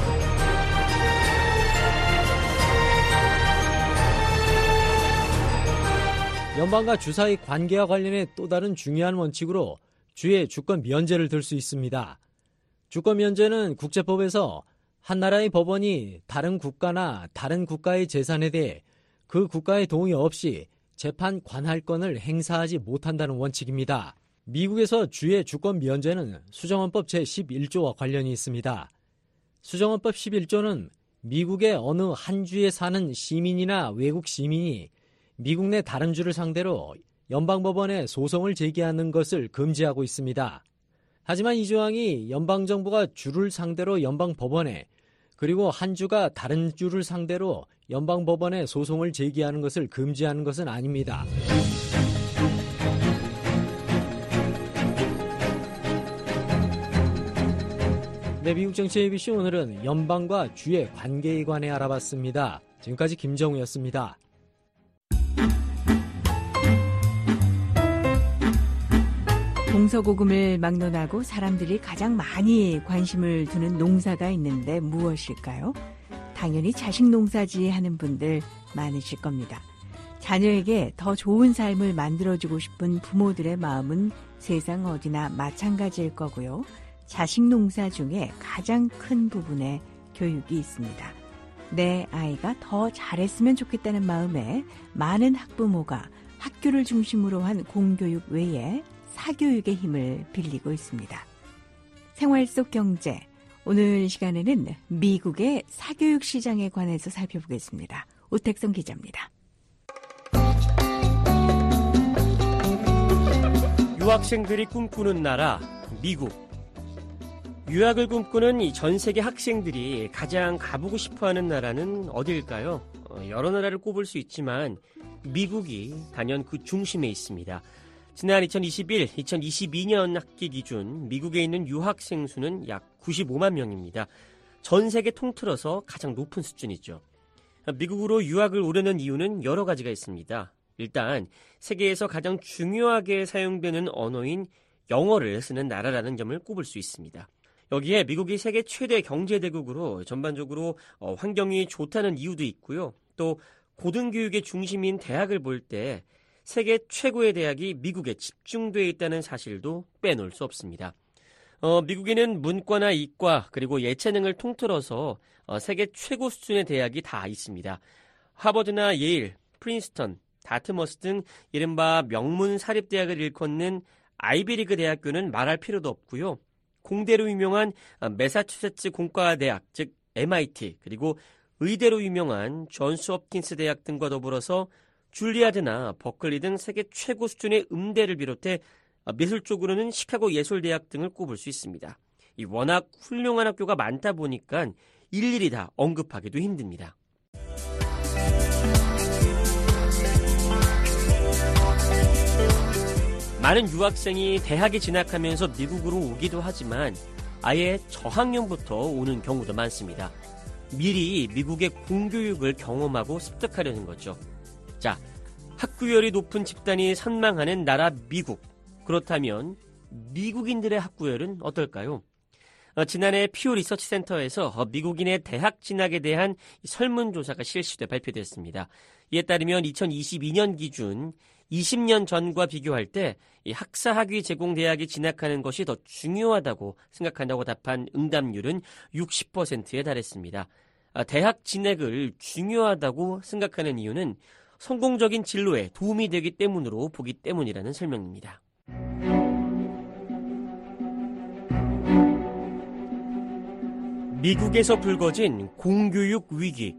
연방과 주 사이 관계와 관련해 또 다른 중요한 원칙으로 주의 주권 면제를 들 수 있습니다. 주권 면제는 국제법에서 한 나라의 법원이 다른 국가나 다른 국가의 재산에 대해 그 국가의 동의 없이 재판 관할권을 행사하지 못한다는 원칙입니다. 미국에서 주의 주권 면제는 수정헌법 제십일 조와 관련이 있습니다. 수정헌법 십일 조는 미국의 어느 한 주에 사는 시민이나 외국 시민이 미국 내 다른 주를 상대로 연방법원에 소송을 제기하는 것을 금지하고 있습니다. 하지만 이 조항이 연방정부가 주를 상대로 연방법원에, 그리고 한 주가 다른 주를 상대로 연방법원에 소송을 제기하는 것을 금지하는 것은 아닙니다. 네, 미국 정치 에이비씨 오늘은 연방과 주의 관계에 관해 알아봤습니다. 지금까지 김정우였습니다. 동서고금을 막론하고 사람들이 가장 많이 관심을 두는 농사가 있는데 무엇일까요? 당연히 자식 농사지 하는 분들 많으실 겁니다. 자녀에게 더 좋은 삶을 만들어주고 싶은 부모들의 마음은 세상 어디나 마찬가지일 거고요. 자식 농사 중에 가장 큰 부분에 교육이 있습니다. 내 아이가 더 잘했으면 좋겠다는 마음에 많은 학부모가 학교를 중심으로 한 공교육 외에 사교육의 힘을 빌리고 있습니다. 생활 속 경제, 오늘 시간에는 미국의 사교육 시장에 관해서 살펴보겠습니다. 오택성 기자입니다. 유학생들이 꿈꾸는 나라, 미국. 유학을 꿈꾸는 이 전 세계 학생들이 가장 가보고 싶어하는 나라는 어디일까요? 여러 나라를 꼽을 수 있지만 미국이 단연 그 중심에 있습니다. 지난 이천이십일, 이천이십이 년 학기 기준 미국에 있는 유학생 수는 약 구십오만 명입니다. 전 세계 통틀어서 가장 높은 수준이죠. 미국으로 유학을 오려는 이유는 여러 가지가 있습니다. 일단 세계에서 가장 중요하게 사용되는 언어인 영어를 쓰는 나라라는 점을 꼽을 수 있습니다. 여기에 미국이 세계 최대 경제대국으로 전반적으로 어, 환경이 좋다는 이유도 있고요. 또 고등교육의 중심인 대학을 볼 때 세계 최고의 대학이 미국에 집중되어 있다는 사실도 빼놓을 수 없습니다. 어, 미국에는 문과나 이과 그리고 예체능을 통틀어서 어, 세계 최고 수준의 대학이 다 있습니다. 하버드나 예일, 프린스턴, 다트머스 등 이른바 명문 사립대학을 일컫는 아이비리그 대학교는 말할 필요도 없고요. 공대로 유명한 매사추세츠 공과대학, 즉 엠아이티, 그리고 의대로 유명한 존스 홉킨스 대학 등과 더불어서 줄리아드나 버클리 등 세계 최고 수준의 음대를 비롯해 미술 쪽으로는 시카고 예술대학 등을 꼽을 수 있습니다. 이 워낙 훌륭한 학교가 많다 보니까 일일이 다 언급하기도 힘듭니다. 많은 유학생이 대학에 진학하면서 미국으로 오기도 하지만 아예 저학년부터 오는 경우도 많습니다. 미리 미국의 공교육을 경험하고 습득하려는 거죠. 자, 학구열이 높은 집단이 선망하는 나라 미국. 그렇다면 미국인들의 학구열은 어떨까요? 어, 지난해 퓨 리서치 센터에서 어, 미국인의 대학 진학에 대한 설문조사가 실시돼 발표됐습니다. 이에 따르면 이천이십이 년 기준 이십 년 전과 비교할 때 이 학사 학위 제공 대학에 진학하는 것이 더 중요하다고 생각한다고 답한 응답률은 육십 퍼센트에 달했습니다. 아, 대학 진학을 중요하다고 생각하는 이유는 성공적인 진로에 도움이 되기 때문으로 보기 때문이라는 설명입니다. 미국에서 불거진 공교육 위기.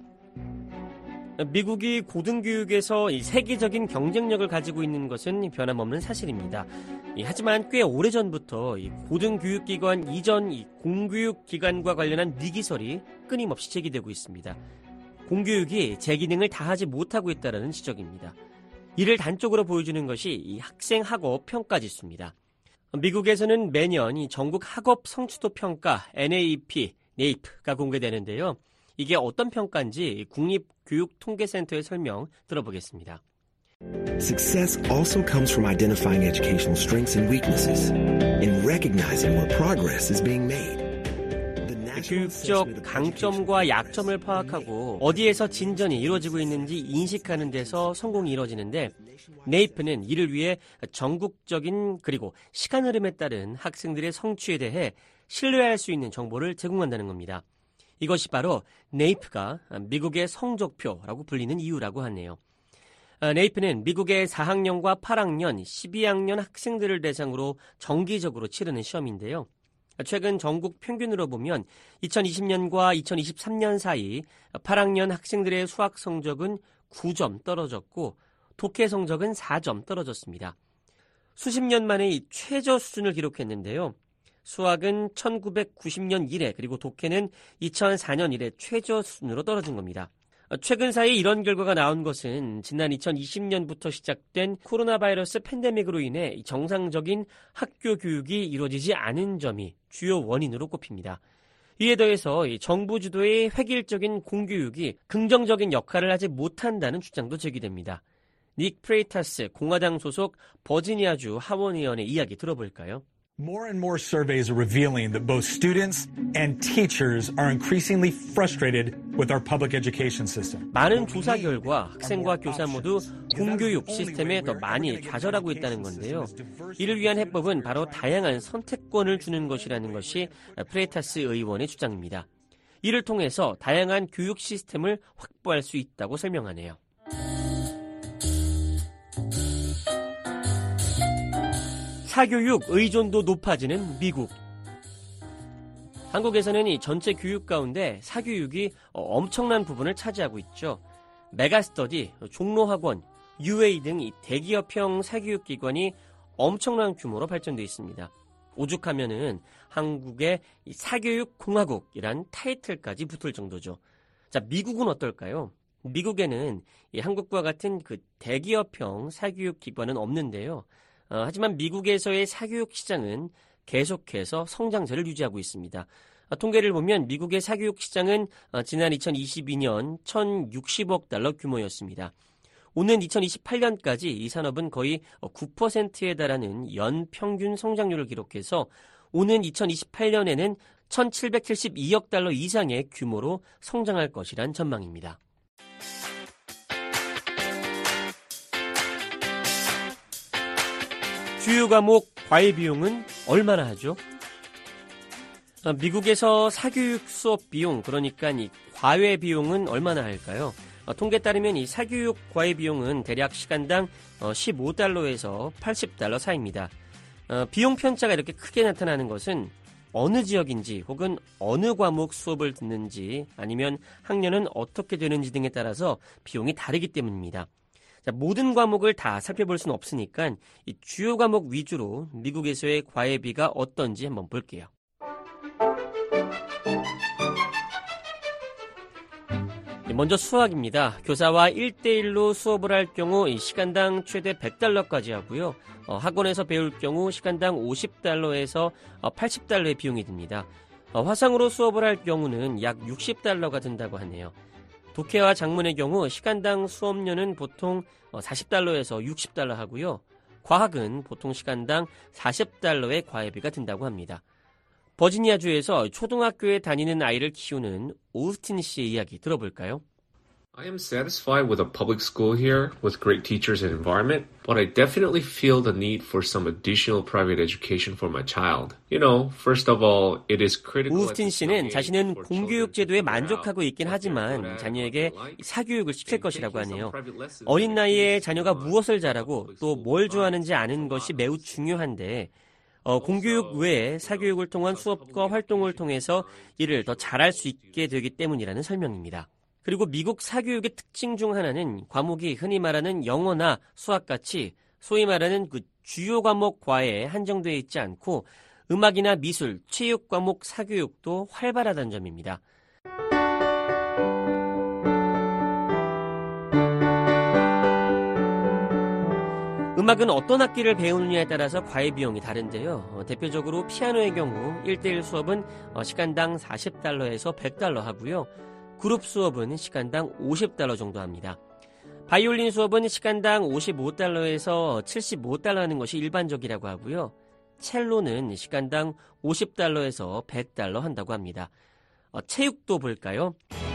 미국이 고등교육에서 세계적인 경쟁력을 가지고 있는 것은 변함없는 사실입니다. 하지만 꽤 오래전부터 고등교육기관 이전 공교육기관과 관련한 위기설이 끊임없이 제기되고 있습니다. 공교육이 제 기능을 다하지 못하고 있다는 지적입니다. 이를 단적으로 보여주는 것이 이 학생 학업 평가 지수입니다. 미국에서는 매년 이 전국 학업 성취도 평가 엔에이피, 네이프가 공개되는데요. 이게 어떤 평가인지 국립교육통계센터의 설명 들어보겠습니다. Success also comes from identifying educational strengths and weaknesses and recognizing where progress is being made. 교육적 강점과 약점을 파악하고 어디에서 진전이 이루어지고 있는지 인식하는 데서 성공이 이루어지는데 네이프는 이를 위해 전국적인 그리고 시간 흐름에 따른 학생들의 성취에 대해 신뢰할 수 있는 정보를 제공한다는 겁니다. 이것이 바로 네이프가 미국의 성적표라고 불리는 이유라고 하네요. 네이프는 미국의 사 학년과 팔 학년, 십이 학년 학생들을 대상으로 정기적으로 치르는 시험인데요. 최근 전국 평균으로 보면 이천이십 년과 이천이십삼 년 사이 팔 학년 학생들의 수학 성적은 구 점 떨어졌고 독해 성적은 사 점 떨어졌습니다. 수십 년 만에 이 최저 수준을 기록했는데요. 수학은 천구백구십 년 이래 그리고 독해는 이천사 년 이래 최저 수준으로 떨어진 겁니다. 최근 사이 이런 결과가 나온 것은 지난 이천이십 년부터 시작된 코로나 바이러스 팬데믹으로 인해 정상적인 학교 교육이 이루어지지 않은 점이 주요 원인으로 꼽힙니다. 이에 더해서 정부 주도의 획일적인 공교육이 긍정적인 역할을 하지 못한다는 주장도 제기됩니다. 닉 프레이타스 공화당 소속 버지니아주 하원 의원의 이야기 들어볼까요? More and more surveys are revealing that both students and teachers are increasingly frustrated with our public education system. 많은 조사 결과 학생과 교사 모두 공교육 시스템에 더 많이 좌절하고 있다는 건데요. 이를 위한 해법은 바로 다양한 선택권을 주는 것이라는 것이 프레이타스 의원의 주장입니다. 이를 통해서 다양한 교육 시스템을 확보할 수 있다고 설명하네요. 사교육 의존도 높아지는 미국. 한국에서는 이 전체 교육 가운데 사교육이 엄청난 부분을 차지하고 있죠. 메가스터디, 종로학원, 유에이 등 이 대기업형 사교육기관이 엄청난 규모로 발전되어 있습니다. 오죽하면은 한국의 이 사교육공화국이란 타이틀까지 붙을 정도죠. 자, 미국은 어떨까요? 미국에는 이 한국과 같은 그 대기업형 사교육기관은 없는데요. 어, 하지만 미국에서의 사교육 시장은 계속해서 성장세를 유지하고 있습니다. 어, 통계를 보면 미국의 사교육 시장은 어, 지난 이천이십이 년 천육십억 달러 규모였습니다. 오는 이천이십팔 년까지 이 산업은 거의 구 퍼센트에 달하는 연평균 성장률을 기록해서 오는 이천이십팔 년에는 천칠백칠십이억 달러 이상의 규모로 성장할 것이란 전망입니다. 주요 과목 과외 비용은 얼마나 하죠? 미국에서 사교육 수업 비용, 그러니까 이 과외 비용은 얼마나 할까요? 통계에 따르면 이 사교육 과외 비용은 대략 시간당 십오 달러에서 팔십 달러 사이입니다. 비용 편차가 이렇게 크게 나타나는 것은 어느 지역인지 혹은 어느 과목 수업을 듣는지 아니면 학년은 어떻게 되는지 등에 따라서 비용이 다르기 때문입니다. 자, 모든 과목을 다 살펴볼 수는 없으니까 이 주요 과목 위주로 미국에서의 과외비가 어떤지 한번 볼게요. 먼저 수학입니다. 교사와 일 대일로 수업을 할 경우 시간당 최대 백 달러까지 하고요. 어, 학원에서 배울 경우 시간당 오십 달러에서 팔십 달러의 비용이 듭니다. 어, 화상으로 수업을 할 경우는 약 육십 달러가 든다고 하네요. 독해와 작문의 경우 시간당 수업료는 보통 사십 달러에서 육십 달러 하고요. 과학은 보통 시간당 사십 달러의 과외비가 든다고 합니다. 버지니아주에서 초등학교에 다니는 아이를 키우는 오스틴 씨의 이야기 들어볼까요? I am satisfied with a public school here with great teachers and environment, but I definitely feel the need for some additional private education for my child. You know, first of all, it is critical. 오스틴 씨는 자신은 공교육 제도에 만족하고 있긴 하지만 자녀에게 사교육을 시킬 것이라고 하네요. 어린 나이에 자녀가 무엇을 잘하고 또 뭘 좋아하는지 아는 것이 매우 중요한데 어, 공교육 외에 사교육을 통한 수업과 활동을 통해서 이를 더 잘할 수 있게 되기 때문이라는 설명입니다. 그리고 미국 사교육의 특징 중 하나는 과목이 흔히 말하는 영어나 수학같이 소위 말하는 그 주요 과목 과외에 한정되어 있지 않고 음악이나 미술, 체육 과목 사교육도 활발하다는 점입니다. 음악은 어떤 악기를 배우느냐에 따라서 과외 비용이 다른데요. 어, 대표적으로 피아노의 경우 일 대일 수업은 어, 시간당 사십 달러에서 백 달러 하고요. 그룹 수업은 시간당 오십 달러 정도 합니다. 바이올린 수업은 시간당 오십오 달러에서 칠십오 달러 하는 것이 일반적이라고 하고요. 첼로는 시간당 오십 달러에서 백 달러 한다고 합니다. 어, 체육도 볼까요?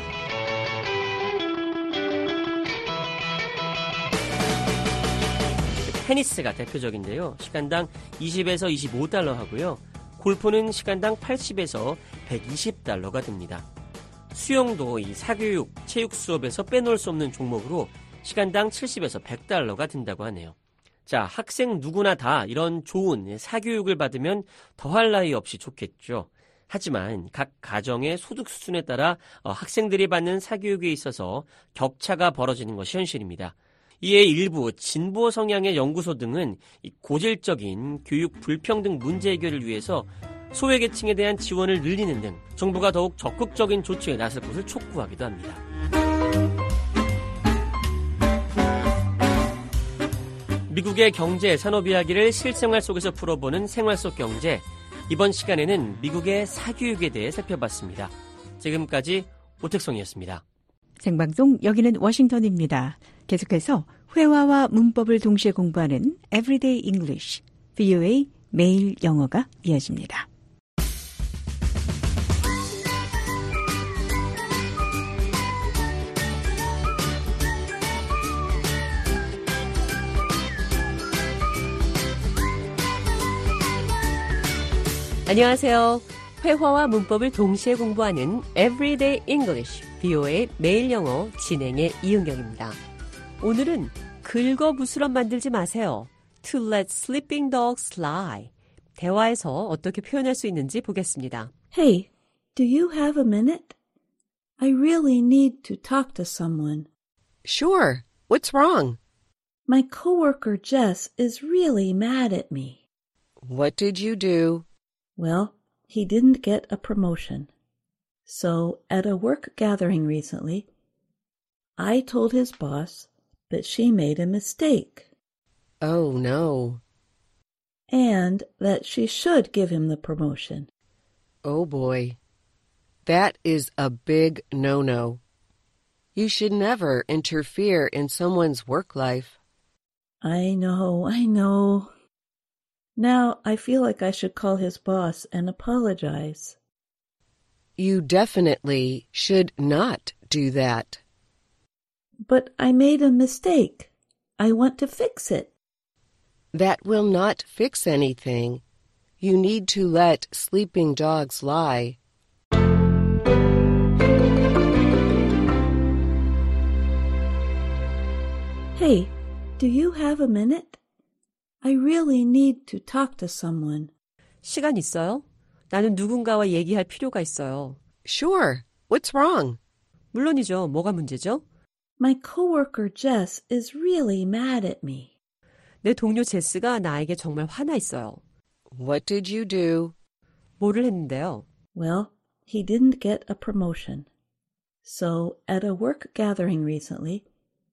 테니스가 대표적인데요. 시간당 이십에서 이십오 달러 하고요. 골프는 시간당 팔십에서 백이십 달러가 듭니다. 수영도 이 사교육, 체육 수업에서 빼놓을 수 없는 종목으로 시간당 칠십에서 백 달러가 든다고 하네요. 자, 학생 누구나 다 이런 좋은 사교육을 받으면 더할 나위 없이 좋겠죠. 하지만 각 가정의 소득 수준에 따라 학생들이 받는 사교육에 있어서 격차가 벌어지는 것이 현실입니다. 이에 일부 진보 성향의 연구소 등은 고질적인 교육 불평등 문제 해결을 위해서 소외계층에 대한 지원을 늘리는 등 정부가 더욱 적극적인 조치에 나설 것을 촉구하기도 합니다. 미국의 경제, 산업 이야기를 실생활 속에서 풀어보는 생활 속 경제. 이번 시간에는 미국의 사교육에 대해 살펴봤습니다. 지금까지 오택성이었습니다. 생방송 여기는 워싱턴입니다. 계속해서 회화와 문법을 동시에 공부하는 Everyday English, 브이오에이 매일 영어가 이어집니다. 안녕하세요. 회화와 문법을 동시에 공부하는 Everyday English, 브이오에이 매일 영어 진행의 이은경입니다. 오늘은 긁어부스럼 만들지 마세요. To let sleeping dogs lie. 대화에서 어떻게 표현할 수 있는지 보겠습니다. Hey, do you have a minute? I really need to talk to someone. Sure. What's wrong? My coworker Jess is really mad at me. What did you do? Well, he didn't get a promotion. So, at a work gathering recently, I told his boss that she made a mistake. Oh, no. And that she should give him the promotion. Oh, boy. That is a big no-no. You should never interfere in someone's work life. I know, I know. Now I feel like I should call his boss and apologize. You definitely should not do that. But I made a mistake. I want to fix it. That will not fix anything. You need to let sleeping dogs lie. Hey, do you have a minute? I really need to talk to someone. 시간 있어요? 나는 누군가와 얘기할 필요가 있어요. Sure. What's wrong? 물론이죠. 뭐가 문제죠? My coworker Jess is really mad at me. 내 동료 제스가 나에게 정말 화나 있어요. What did you do? 뭐를 했는데요? Well, he didn't get a promotion. So, at a work gathering recently,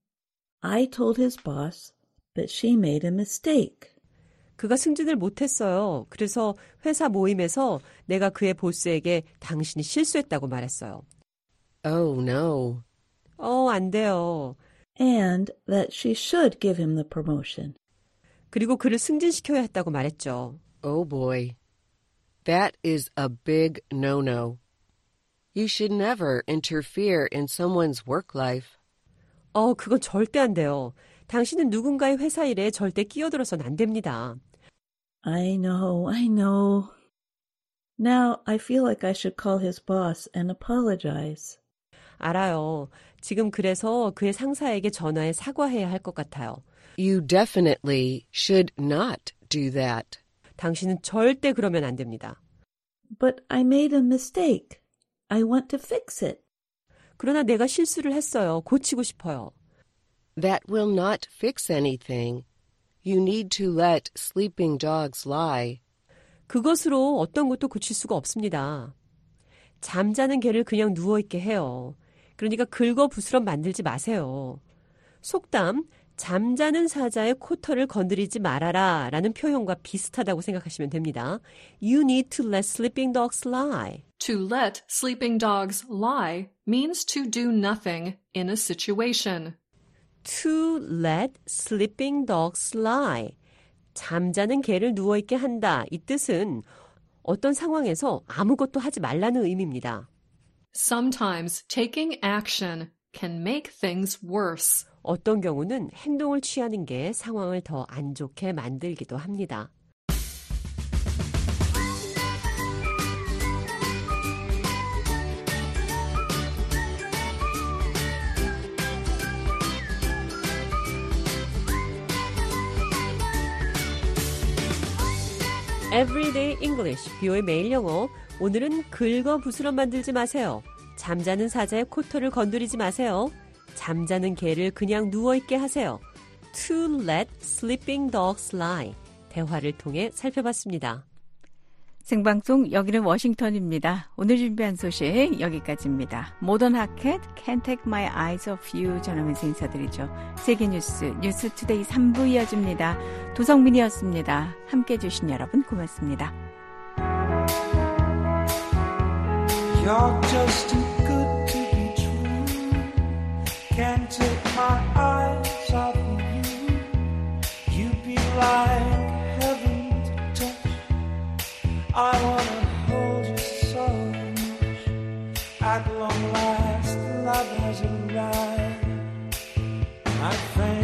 I told his boss that she made a mistake. 그가 승진을 못했어요. 그래서 회사 모임에서 내가 그의 보스에게 당신이 실수했다고 말했어요. Oh, no. 어, 안 돼요. And that she should give him the promotion. 그리고 그를 승진시켜야 했다고 말했죠. Oh, boy. That is a big no-no. You should never interfere in someone's work life. 어, 그건 절대 안 돼요. 당신은 누군가의 회사 일에 절대 끼어들어서는 안 됩니다. I know, I know. Now I feel like I should call his boss and apologize. 알아요. 지금 그래서 그의 상사에게 전화해 사과해야 할 것 같아요. You definitely should not do that. 당신은 절대 그러면 안 됩니다. But I made a mistake. I want to fix it. 그러나 내가 실수를 했어요. 고치고 싶어요. That will not fix anything. You need to let sleeping dogs lie. 그것으로 어떤 것도 고칠 수가 없습니다. 잠자는 개를 그냥 누워있게 해요. 그러니까 긁어부스럼 만들지 마세요. 속담, 잠자는 사자의 코털을 건드리지 말아라 라는 표현과 비슷하다고 생각하시면 됩니다. You need to let sleeping dogs lie. To let sleeping dogs lie means to do nothing in a situation. To let sleeping dogs lie. 잠자는 개를 누워있게 한다. 이 뜻은 어떤 상황에서 아무것도 하지 말라는 의미입니다. Sometimes taking action can make things worse. 어떤 경우는 행동을 취하는 게 상황을 더 안 좋게 만들기도 합니다. Everyday English, 비오의 매일 영어. 오늘은 긁어부스럼 만들지 마세요. 잠자는 사자의 코털을 건드리지 마세요. 잠자는 개를 그냥 누워있게 하세요. To let sleeping dogs lie. 대화를 통해 살펴봤습니다. 생방송 여기는 워싱턴입니다. 오늘 준비한 소식 여기까지입니다. 모던 하켓, Can't Take My Eyes Off You 전하면서 인사드리죠. 세계뉴스, 뉴스투데이 삼 부 이어집니다. 도성민이었습니다. 함께해 주신 여러분 고맙습니다. You're just too good to be true. Can't take my eyes off of you. You'd be like heaven to touch. I wanna hold you so much. At long last, love has arrived. My friend.